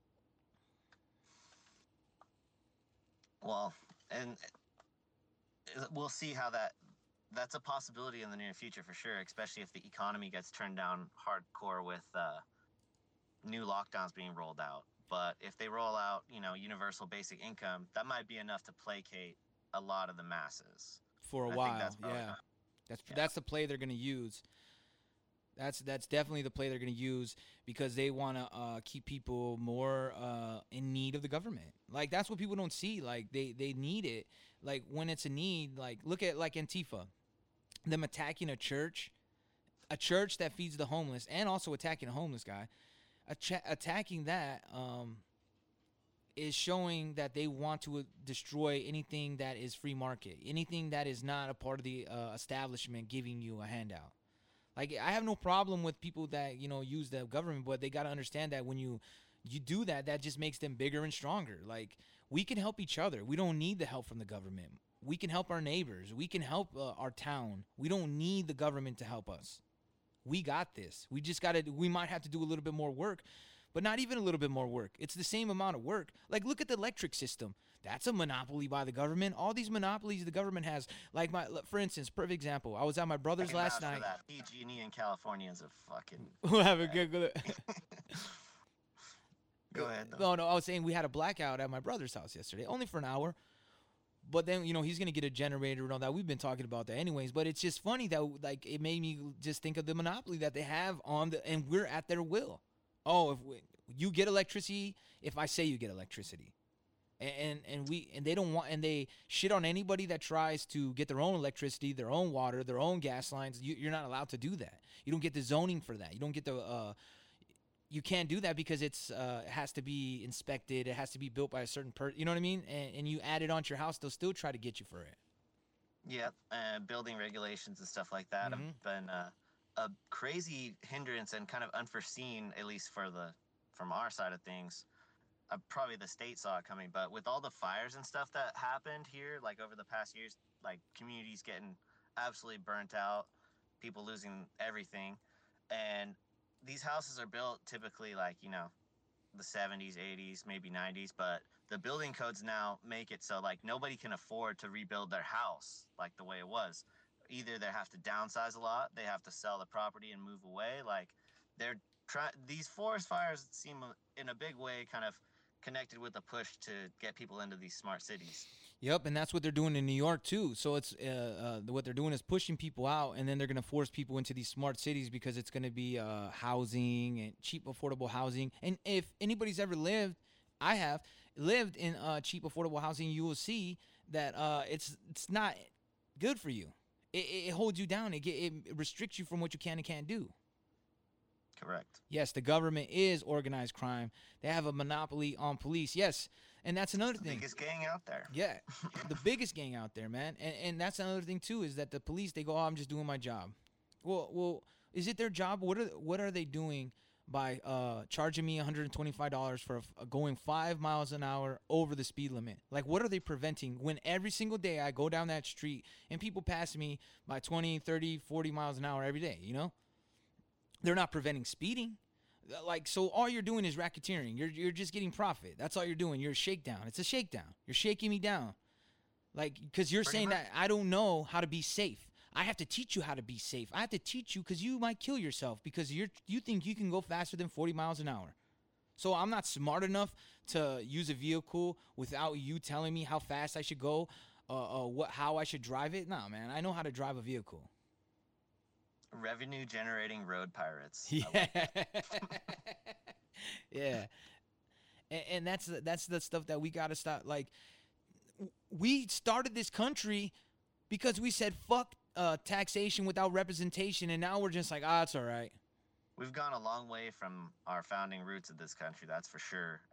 Speaker 5: Well, and we'll see how that's a possibility in the near future for sure, especially if the economy gets turned down hardcore with new lockdowns being rolled out. But if they roll out, universal basic income, that might be enough to placate a lot of the masses.
Speaker 6: For a while, yeah. That's the play they're going to use. That's definitely the play they're going to use because they want to keep people more in need of the government. Like, that's what people don't see. Like, they need it. Like, when it's a need, like, look at, like, Antifa. Them attacking a church that feeds the homeless, and also attacking a homeless guy. Attacking that is showing that they want to destroy anything that is free market, anything that is not a part of the establishment giving you a handout. Like, I have no problem with people that, you know, use the government, but they got to understand that when you do that, that just makes them bigger and stronger. Like, we can help each other. We don't need the help from the government. We can help our neighbors. We can help our town. We don't need the government to help us. We got this. We just got to, we might have to do a little bit more work, but not even a little bit more work. It's the same amount of work. Like, look at the electric system. That's a monopoly by the government. All these monopolies the government has. Like, for instance, perfect example. I was at my brother's last night.
Speaker 5: PG&E in California is a fucking...
Speaker 6: We'll have a good...
Speaker 5: Go ahead,
Speaker 6: though. No, I was saying we had a blackout at my brother's house yesterday, only for an hour. But then, you know, he's going to get a generator and all that. We've been talking about that anyways. But it's just funny that, like, it made me just think of the monopoly that they have on the... And we're at their will. Oh, you get electricity if I say you get electricity. And they don't want, and they shit on anybody that tries to get their own electricity, their own water, their own gas lines. You're not allowed to do that. You don't get the zoning for that. You don't get the you can't do that because it has to be inspected. It has to be built by a certain person. You know what I mean? And you add it onto your house, they'll still try to get you for it.
Speaker 5: Yeah, building regulations and stuff like that have been a crazy hindrance and kind of unforeseen, at least from our side of things. Probably the state saw it coming, but with all the fires and stuff that happened here, like over the past years, like communities getting absolutely burnt out, people losing everything, and these houses are built typically like, you know, the 70s, 80s, maybe 90s, but the building codes now make it so like nobody can afford to rebuild their house like the way it was. Either they have to downsize a lot, they have to sell the property and move away. Like, these forest fires seem in a big way kind of connected with a push to get people into these smart cities.
Speaker 6: Yep, and that's what they're doing in New York too. So it's what they're doing is pushing people out, and then they're going to force people into these smart cities because it's going to be housing and cheap, affordable housing. And if anybody's ever lived, I have lived in cheap, affordable housing, you will see that it's not good for you. It holds you down. It restricts you from what you can and can't do.
Speaker 5: Correct.
Speaker 6: Yes, the government is organized crime. They have a monopoly on police. Yes, and that's another thing.
Speaker 5: Biggest gang out there.
Speaker 6: Yeah, the biggest gang out there, man. And that's another thing too, is that the police, they go, "Oh, I'm just doing my job." Well, is it their job? What are they doing by charging me $125 for going 5 miles an hour over the speed limit? Like, what are they preventing when every single day I go down that street and people pass me by 20, 30, 40 miles an hour every day, you know? They're not preventing speeding. Like, so all you're doing is racketeering. You're just getting profit. That's all you're doing. You're a shakedown. It's a shakedown. You're shaking me down. Like, because you're saying that I don't know how to be safe. I have to teach you how to be safe. I have to teach you because you might kill yourself because you think you can go faster than 40 miles an hour. So I'm not smart enough to use a vehicle without you telling me how fast I should go, how I should drive it. Nah, man, I know how to drive a vehicle.
Speaker 5: Revenue generating road pirates.
Speaker 6: Yeah. Yeah. And that's the stuff that we got to stop. Like, we started this country because we said fuck taxation without representation, and now we're just like, it's all right.
Speaker 5: We've gone a long way from our founding roots of this country, that's for sure.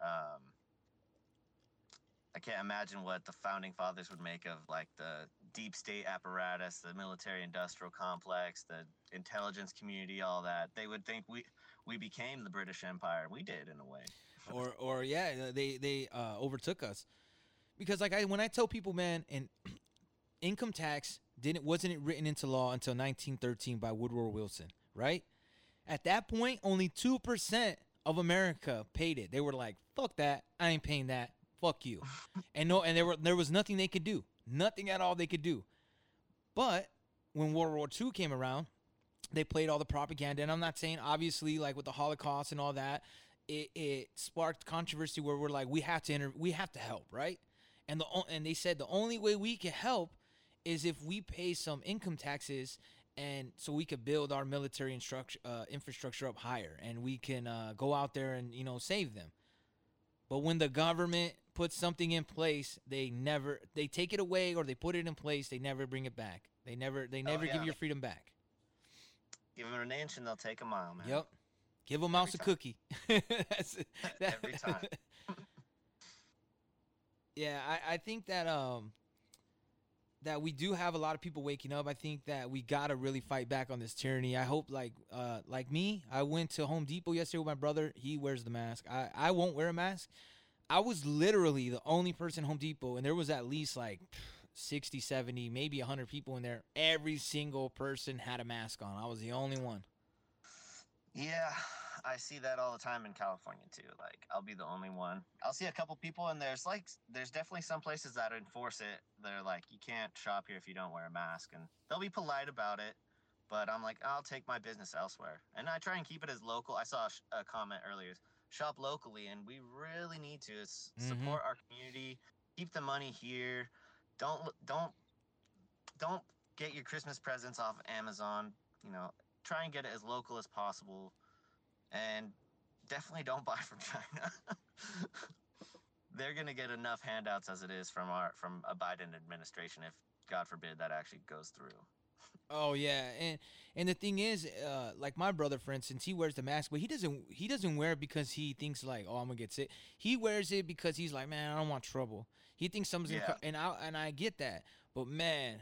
Speaker 5: I can't imagine what the founding fathers would make of like the deep state apparatus, the military industrial complex, the intelligence community, all that. They would think we became the British Empire. We did, in a way.
Speaker 6: Or yeah, they overtook us. Because like when I tell people, man, and income tax wasn't written into law until 1913 by Woodrow Wilson, right? At that point, only 2% of America paid it. They were like, fuck that, I ain't paying that. Fuck you. And there was nothing they could do. Nothing at all they could do. But when World War II came around, they played all the propaganda. And I'm not saying, obviously, like with the Holocaust and all that, it sparked controversy where we're like, we have to help, right? And they said the only way we can help is if we pay some income taxes and so we could build our military infrastructure up higher, and we can go out there and, you know, save them. But when the government puts something in place, they take it away, or they put it in place, they never bring it back. They never give your freedom back.
Speaker 5: Give them an inch and they'll take a mile, man.
Speaker 6: Yep. Give a mouse a cookie.
Speaker 5: Every time.
Speaker 6: Yeah, I think that that we do have a lot of people waking up. I think that we gotta really fight back on this tyranny. I hope, like me, I went to Home Depot yesterday with my brother. He wears the mask. I won't wear a mask. I was literally the only person in Home Depot, and there was at least like 60, 70, maybe 100 people in there. Every single person had a mask on. I was the only one.
Speaker 5: Yeah, I see that all the time in California too. Like, I'll be the only one. I'll see a couple people, and there's definitely some places that enforce it. They're like, you can't shop here if you don't wear a mask, and they'll be polite about it. But I'm like, I'll take my business elsewhere, and I try and keep it as local. I saw a comment earlier: shop locally, and we really need to support our community. Keep the money here. Don't get your Christmas presents off of Amazon. You know, try and get it as local as possible, and definitely don't buy from China. They're gonna get enough handouts as it is from a Biden administration, if God forbid that actually goes through.
Speaker 6: Oh yeah, and the thing is, like my brother, for instance, he wears the mask, but he doesn't wear it because he thinks like, oh, I'm gonna get sick. He wears it because he's like, man, I don't want trouble. He thinks something's gonna come, and I get that, but man,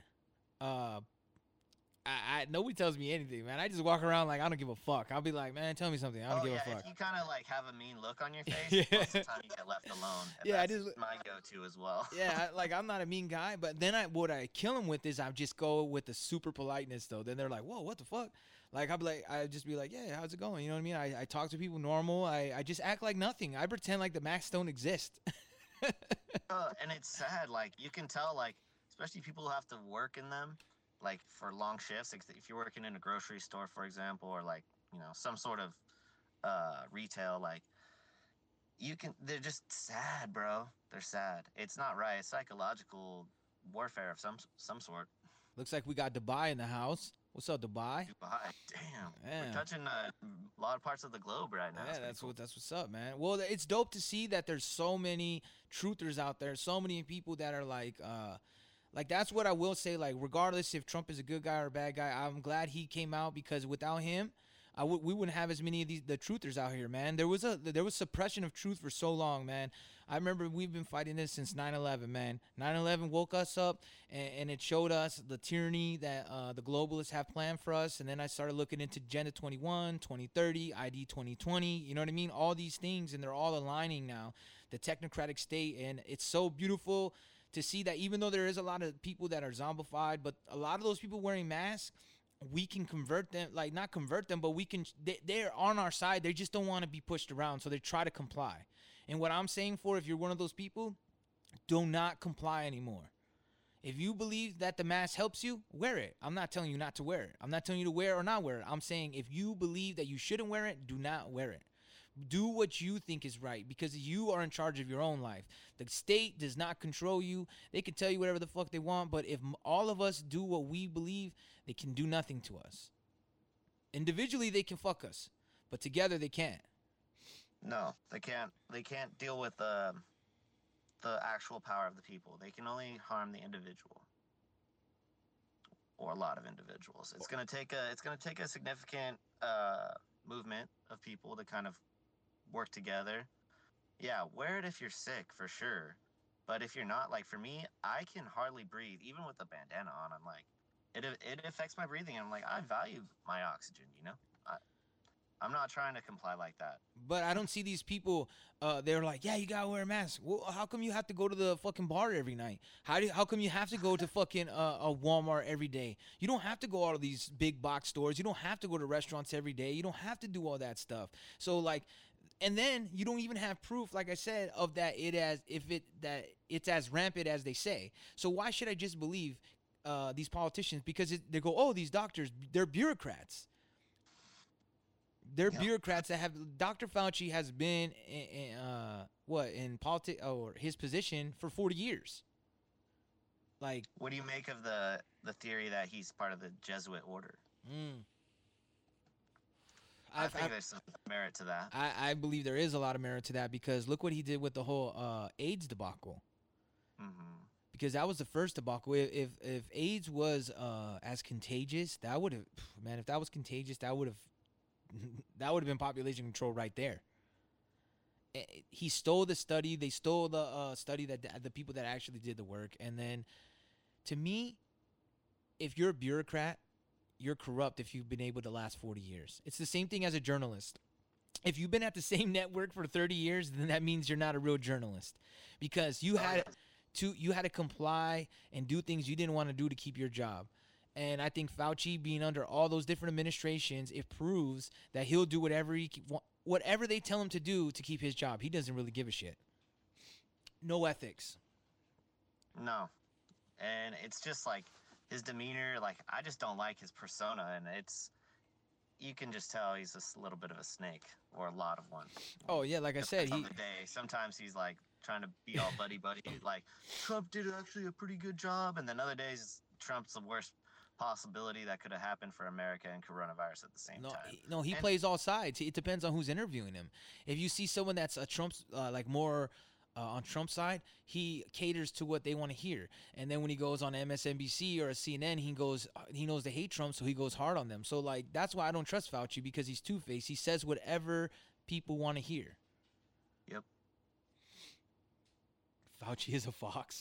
Speaker 6: I nobody tells me anything, man. I just walk around like I don't give a fuck. I'll be like, man, tell me something. I don't give a fuck.
Speaker 5: If you kind of like have a mean look on your face, most of the time you get left alone. And that's my go-to as well.
Speaker 6: Yeah, like I'm not a mean guy, but then what I kill them with is I just go with the super politeness though. Then they're like, whoa, what the fuck? Like I just be like, yeah, how's it going? You know what I mean? I talk to people normal. I just act like nothing. I pretend like the masks don't exist.
Speaker 5: And it's sad. Like you can tell, like especially people who have to work in them, like for long shifts. Like, if you're working in a grocery store, for example, or like, you know, some sort of retail, like they're just sad, bro. They're sad. It's not right. It's psychological warfare of some sort.
Speaker 6: Looks like we got Dubai in the house. What's up, Dubai?
Speaker 5: Dubai, damn. We're touching a lot of parts of the globe right now.
Speaker 6: Yeah, that's what's up, man. Well, it's dope to see that there's so many truthers out there, so many people that are like that's what I will say. Like, regardless if Trump is a good guy or a bad guy, I'm glad he came out, because without him, we wouldn't have as many of the truthers out here, man. There was suppression of truth for so long, man. I remember we've been fighting this since 9/11, man. 9/11 woke us up, and it showed us the tyranny that the globalists have planned for us. And then I started looking into Agenda 21, 2030, ID 2020. You know what I mean? All these things, and they're all aligning now. The technocratic state, and it's so beautiful to see that even though there is a lot of people that are zombified, but a lot of those people wearing masks, we can convert them, like not convert them, but they're on our side. They just don't want to be pushed around, so they try to comply. And what I'm saying if you're one of those people, do not comply anymore. If you believe that the mask helps you, wear it. I'm not telling you not to wear it. I'm not telling you to wear or not wear it. I'm saying if you believe that you shouldn't wear it, do not wear it. Do what you think is right, because you are in charge of your own life. The state does not control you. They can tell you whatever the fuck they want, but if all of us do what we believe, they can do nothing to us. Individually, they can fuck us, but together they can't.
Speaker 5: No, they can't. They can't deal with the actual power of the people. They can only harm the individual, or a lot of individuals. It's gonna take a significant movement of people to kind of work together. Yeah, wear it if you're sick, for sure. But if you're not, like for me, I can hardly breathe, even with a bandana on. I'm like, it affects my breathing. I'm like, I value my oxygen, you know? I'm not trying to comply like that.
Speaker 6: But I don't see these people, they're like, yeah, you gotta wear a mask. Well, how come you have to go to the fucking bar every night? How come you have to go to fucking a Walmart every day? You don't have to go out of these big box stores. You don't have to go to restaurants every day. You don't have to do all that stuff. So like, and then you don't even have proof, like I said, of that it's as rampant as they say. So why should I just believe these politicians? Because they go, oh, these doctors, they're bureaucrats. They're bureaucrats that have. Dr. Fauci has been in politics or his position for 40 years. Like,
Speaker 5: what do you make of the theory that he's part of the Jesuit order? I think there's some merit to that.
Speaker 6: I believe there is a lot of merit to that because look what he did with the whole AIDS debacle. Because that was the first debacle. If AIDS was as contagious, that would have, man. If that was contagious, that would have been population control right there. He stole the study. They stole the study that the people that actually did the work. And then, to me, if you're a bureaucrat, you're corrupt if you've been able to last 40 years. It's the same thing as a journalist. If you've been at the same network for 30 years, then that means you're not a real journalist because you had to comply and do things you didn't want to do to keep your job. And I think Fauci being under all those different administrations, it proves that he'll do whatever they tell him to do to keep his job. He doesn't really give a shit. No ethics.
Speaker 5: No. And it's just like his demeanor, like I just don't like his persona, and you can just tell he's just a little bit of a snake, or a lot of one.
Speaker 6: Oh yeah, like I said,
Speaker 5: sometimes he's like trying to be all buddy, like Trump did actually a pretty good job, and then other days Trump's the worst possibility that could have happened for America and coronavirus at the same time.
Speaker 6: He plays all sides. It depends on who's interviewing him. If you see someone that's a Trump's like more on Trump's side, he caters to what they want to hear. And then when he goes on MSNBC or a CNN, he knows they hate Trump, so he goes hard on them. So like that's why I don't trust Fauci, because he's two-faced. He says whatever people want to hear.
Speaker 5: Yep.
Speaker 6: Fauci is a fox.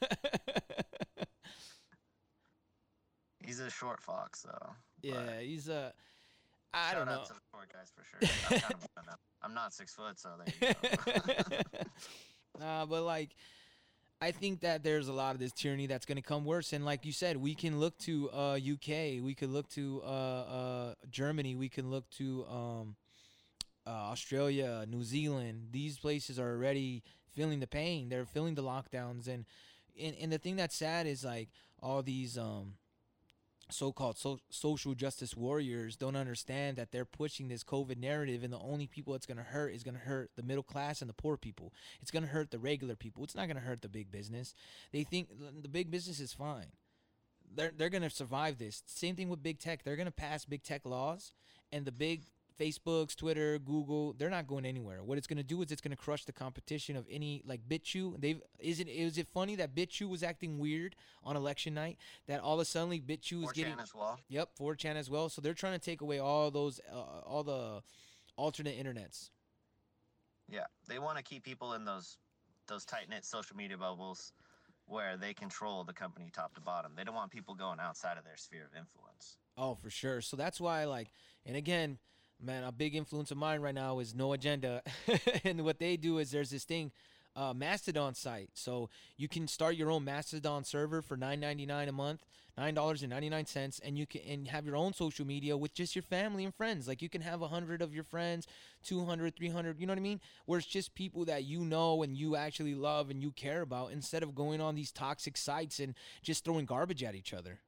Speaker 5: He's a short fox, though.
Speaker 6: Yeah, he's a. I don't know.
Speaker 5: Shout out to the short guys for sure. I'm not 6 foot, so there you go.
Speaker 6: But like, I think that there's a lot of this tyranny that's going to come worse. And like you said, we can look to UK, we could look to Germany, we can look to Australia, New Zealand. These places are already feeling the pain. They're feeling the lockdowns, and the thing that's sad is like all these so-called social justice warriors don't understand that they're pushing this COVID narrative, and the only people it's going to hurt is going to hurt the middle class and the poor people. It's going to hurt the regular people. It's not going to hurt the big business. They think the big business is fine. They're going to survive this. Same thing with big tech. They're going to pass big tech laws, and the big Facebooks, Twitter, Google, they're not going anywhere. What it's going to do is it's going to crush the competition of any, like BitChute. Is it funny that BitChute was acting weird on election night? That all of a sudden BitChute is getting
Speaker 5: 4chan as well.
Speaker 6: Yep, 4chan as well. So they're trying to take away all those all the alternate internets.
Speaker 5: Yeah, they want to keep people in those tight-knit social media bubbles where they control the company top to bottom. They don't want people going outside of their sphere of influence.
Speaker 6: Oh, for sure. So that's why, like, and again, man, a big influence of mine right now is No Agenda. And what they do is there's this thing, Mastodon site. So you can start your own Mastodon server for $9.99 a month, $9.99, and you can have your own social media with just your family and friends. Like you can have 100 of your friends, 200, 300, you know what I mean? Where it's just people that you know and you actually love and you care about, instead of going on these toxic sites and just throwing garbage at each other.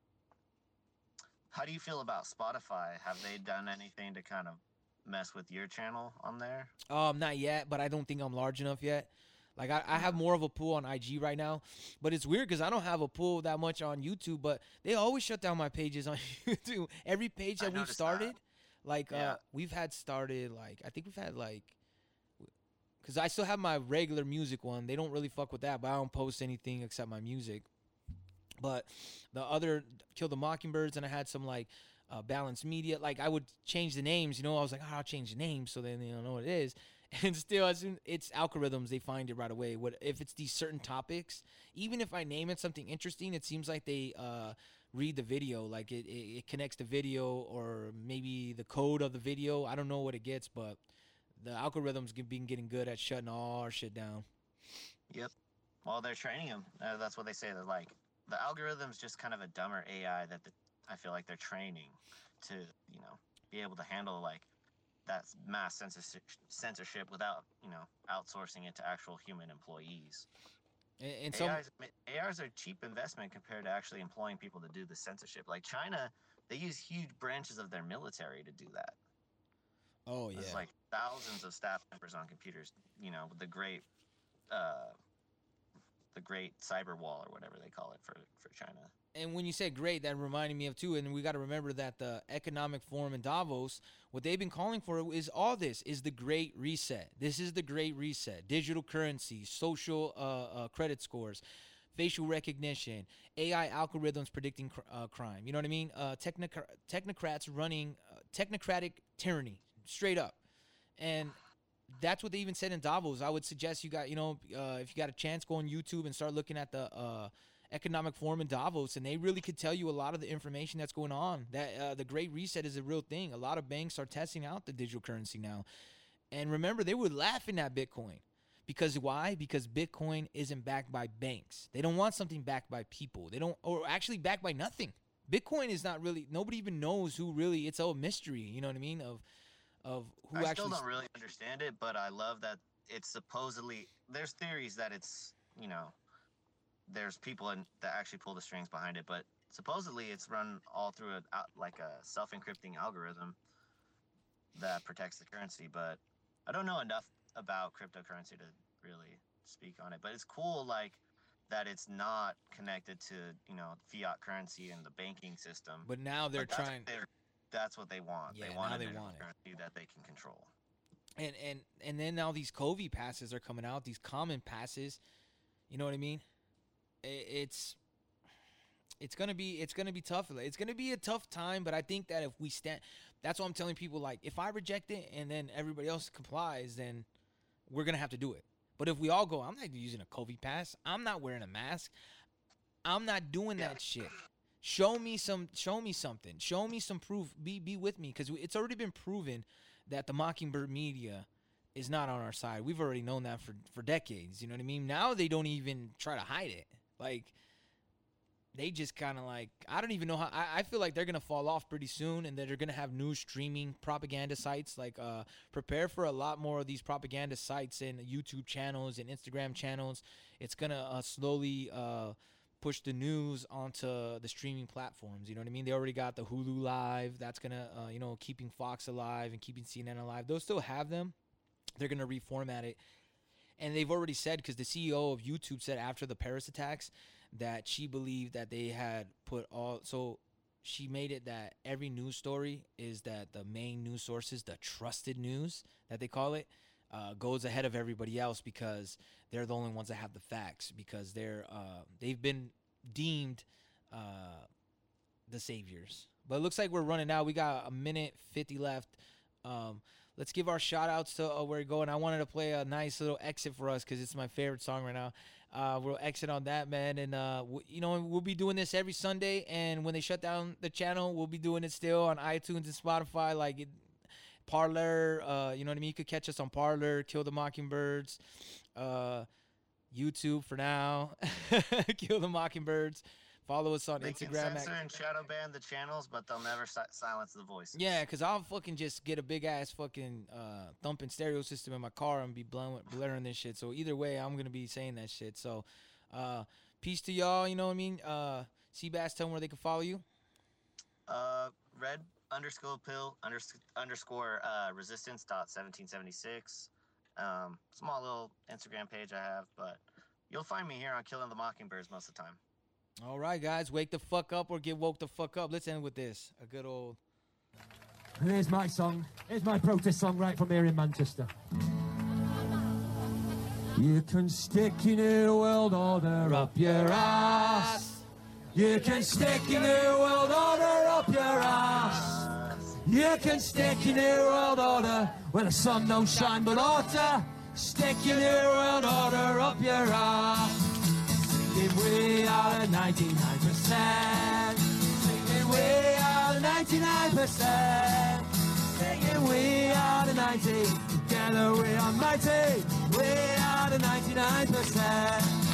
Speaker 5: How do you feel about Spotify? Have they done anything to kind of mess with your channel on there?
Speaker 6: Not yet, but I don't think I'm large enough yet. Like I have more of a pull on IG right now, but it's weird because I don't have a pull that much on YouTube. But they always shut down my pages on YouTube. Every page that we've started, we've had started like I think we've had like, because I still have my regular music one. They don't really fuck with that, but I don't post anything except my music. But the other Kill the Mockingbirds, and I had some like Balanced Media. Like I would change the names, I was like, I'll change the name so then they don't know what it is. And still, as soon it's algorithms, they find it right away. What if it's these certain topics? Even if I name it something interesting, it seems like they read the video, like it connects the video or maybe the code of the video. I don't know what it gets, but the algorithms been getting good at shutting all our shit down.
Speaker 5: Yep. Well, they're training them. That's what they say. They're like, the algorithm's just kind of a dumber AI that I feel like they're training to, be able to handle like that mass censorship without, outsourcing it to actual human employees.
Speaker 6: And
Speaker 5: AIs are cheap investment compared to actually employing people to do the censorship. Like China, they use huge branches of their military to do that.
Speaker 6: Oh yeah.
Speaker 5: It's like thousands of staff members on computers. The great the Great Cyber Wall or whatever they call it for China.
Speaker 6: And when you say great, that reminded me of too, and we got to remember that the Economic Forum in Davos, what they've been calling for is all this is the Great Reset. This is the Great Reset. Digital currency, social credit scores, facial recognition, AI algorithms predicting crime. You know what I mean? Technocrats running technocratic tyranny, straight up. And that's what they even said in Davos. I would suggest you got, if you got a chance, go on YouTube and start looking at the Economic Forum in Davos, and they really could tell you a lot of the information that's going on. That the Great Reset is a real thing. A lot of banks are testing out the digital currency now. And remember, they were laughing at Bitcoin. Because why? Because Bitcoin isn't backed by banks. They don't want something backed by people. They don't, or actually backed by nothing. Bitcoin is not really, nobody even knows who really, it's a mystery, you know what I mean? Of who actually.
Speaker 5: I still don't really understand it, but I love that it's supposedly, there's theories that it's, there's people that actually pull the strings behind it, but supposedly it's run all through a self-encrypting algorithm that protects the currency. But I don't know enough about cryptocurrency to really speak on it. But it's cool, that it's not connected to fiat currency and the banking system.
Speaker 6: But now they're trying.
Speaker 5: That's what they want.
Speaker 6: Yeah,
Speaker 5: they want
Speaker 6: now
Speaker 5: a
Speaker 6: they
Speaker 5: digital
Speaker 6: want it.
Speaker 5: currency that they can control.
Speaker 6: And then now these COVID passes are coming out. These common passes. You know what I mean? It's gonna be tough. It's gonna be a tough time, but I think that if we stand, that's what I'm telling people. If I reject it and then everybody else complies, then we're gonna have to do it. But if we all go, I'm not using a COVID pass. I'm not wearing a mask. I'm not doing that shit. Show me something. Show me some proof. Be with me, because it's already been proven that the Mockingbird media is not on our side. We've already known that for decades. You know what I mean? Now they don't even try to hide it. They just kind of I don't even know how. I feel like they're going to fall off pretty soon, and that they're going to have new streaming propaganda sites. Prepare for a lot more of these propaganda sites and YouTube channels and Instagram channels. It's going to slowly push the news onto the streaming platforms. You know what I mean? They already got the Hulu Live. That's going to, keeping Fox alive and keeping CNN alive. They'll still have them. They're going to reformat it. And they've already said, because the CEO of YouTube said after the Paris attacks that she believed that they had put all, so she made it that every news story is that the main news sources, the trusted news that they call it, goes ahead of everybody else, because they're the only ones that have the facts, because they've been deemed the saviors. But it looks like we're running out. We got 1:50 left. Let's give our shout outs to where we're going. I wanted to play a nice little exit for us because it's my favorite song right now. We'll exit on that, man. And, we'll be doing this every Sunday. And when they shut down the channel, we'll be doing it still on iTunes and Spotify, Parler. You know what I mean? You could catch us on Parler, Kill the Mockingbirds, YouTube for now, Kill the Mockingbirds. Follow us on
Speaker 5: They
Speaker 6: Instagram.
Speaker 5: can censor and shadow ban the channels, but they'll never silence the voices.
Speaker 6: Yeah, because I'll fucking just get a big-ass fucking thumping stereo system in my car and be blaring this shit. So either way, I'm going to be saying that shit. So peace to y'all, you know what I mean? Seabass, tell them where they can follow you.
Speaker 5: Red_pill_resistance.1776. Small little Instagram page I have, but you'll find me here on Killing the Mockingbirds most of the time.
Speaker 6: All right, guys, wake the fuck up or get woke the fuck up. Let's end with this. A good old...
Speaker 3: And here's my song. Here's my protest song right from here in Manchester. You can stick your new world order up your ass. You can stick your new world order up your ass. You can stick your new world order where the sun don't shine but oughta. Stick your new world order up your ass. Singing we are the 99%. Singing we are the 99%. Singing we are the 90. Together we are mighty. We are the 99%.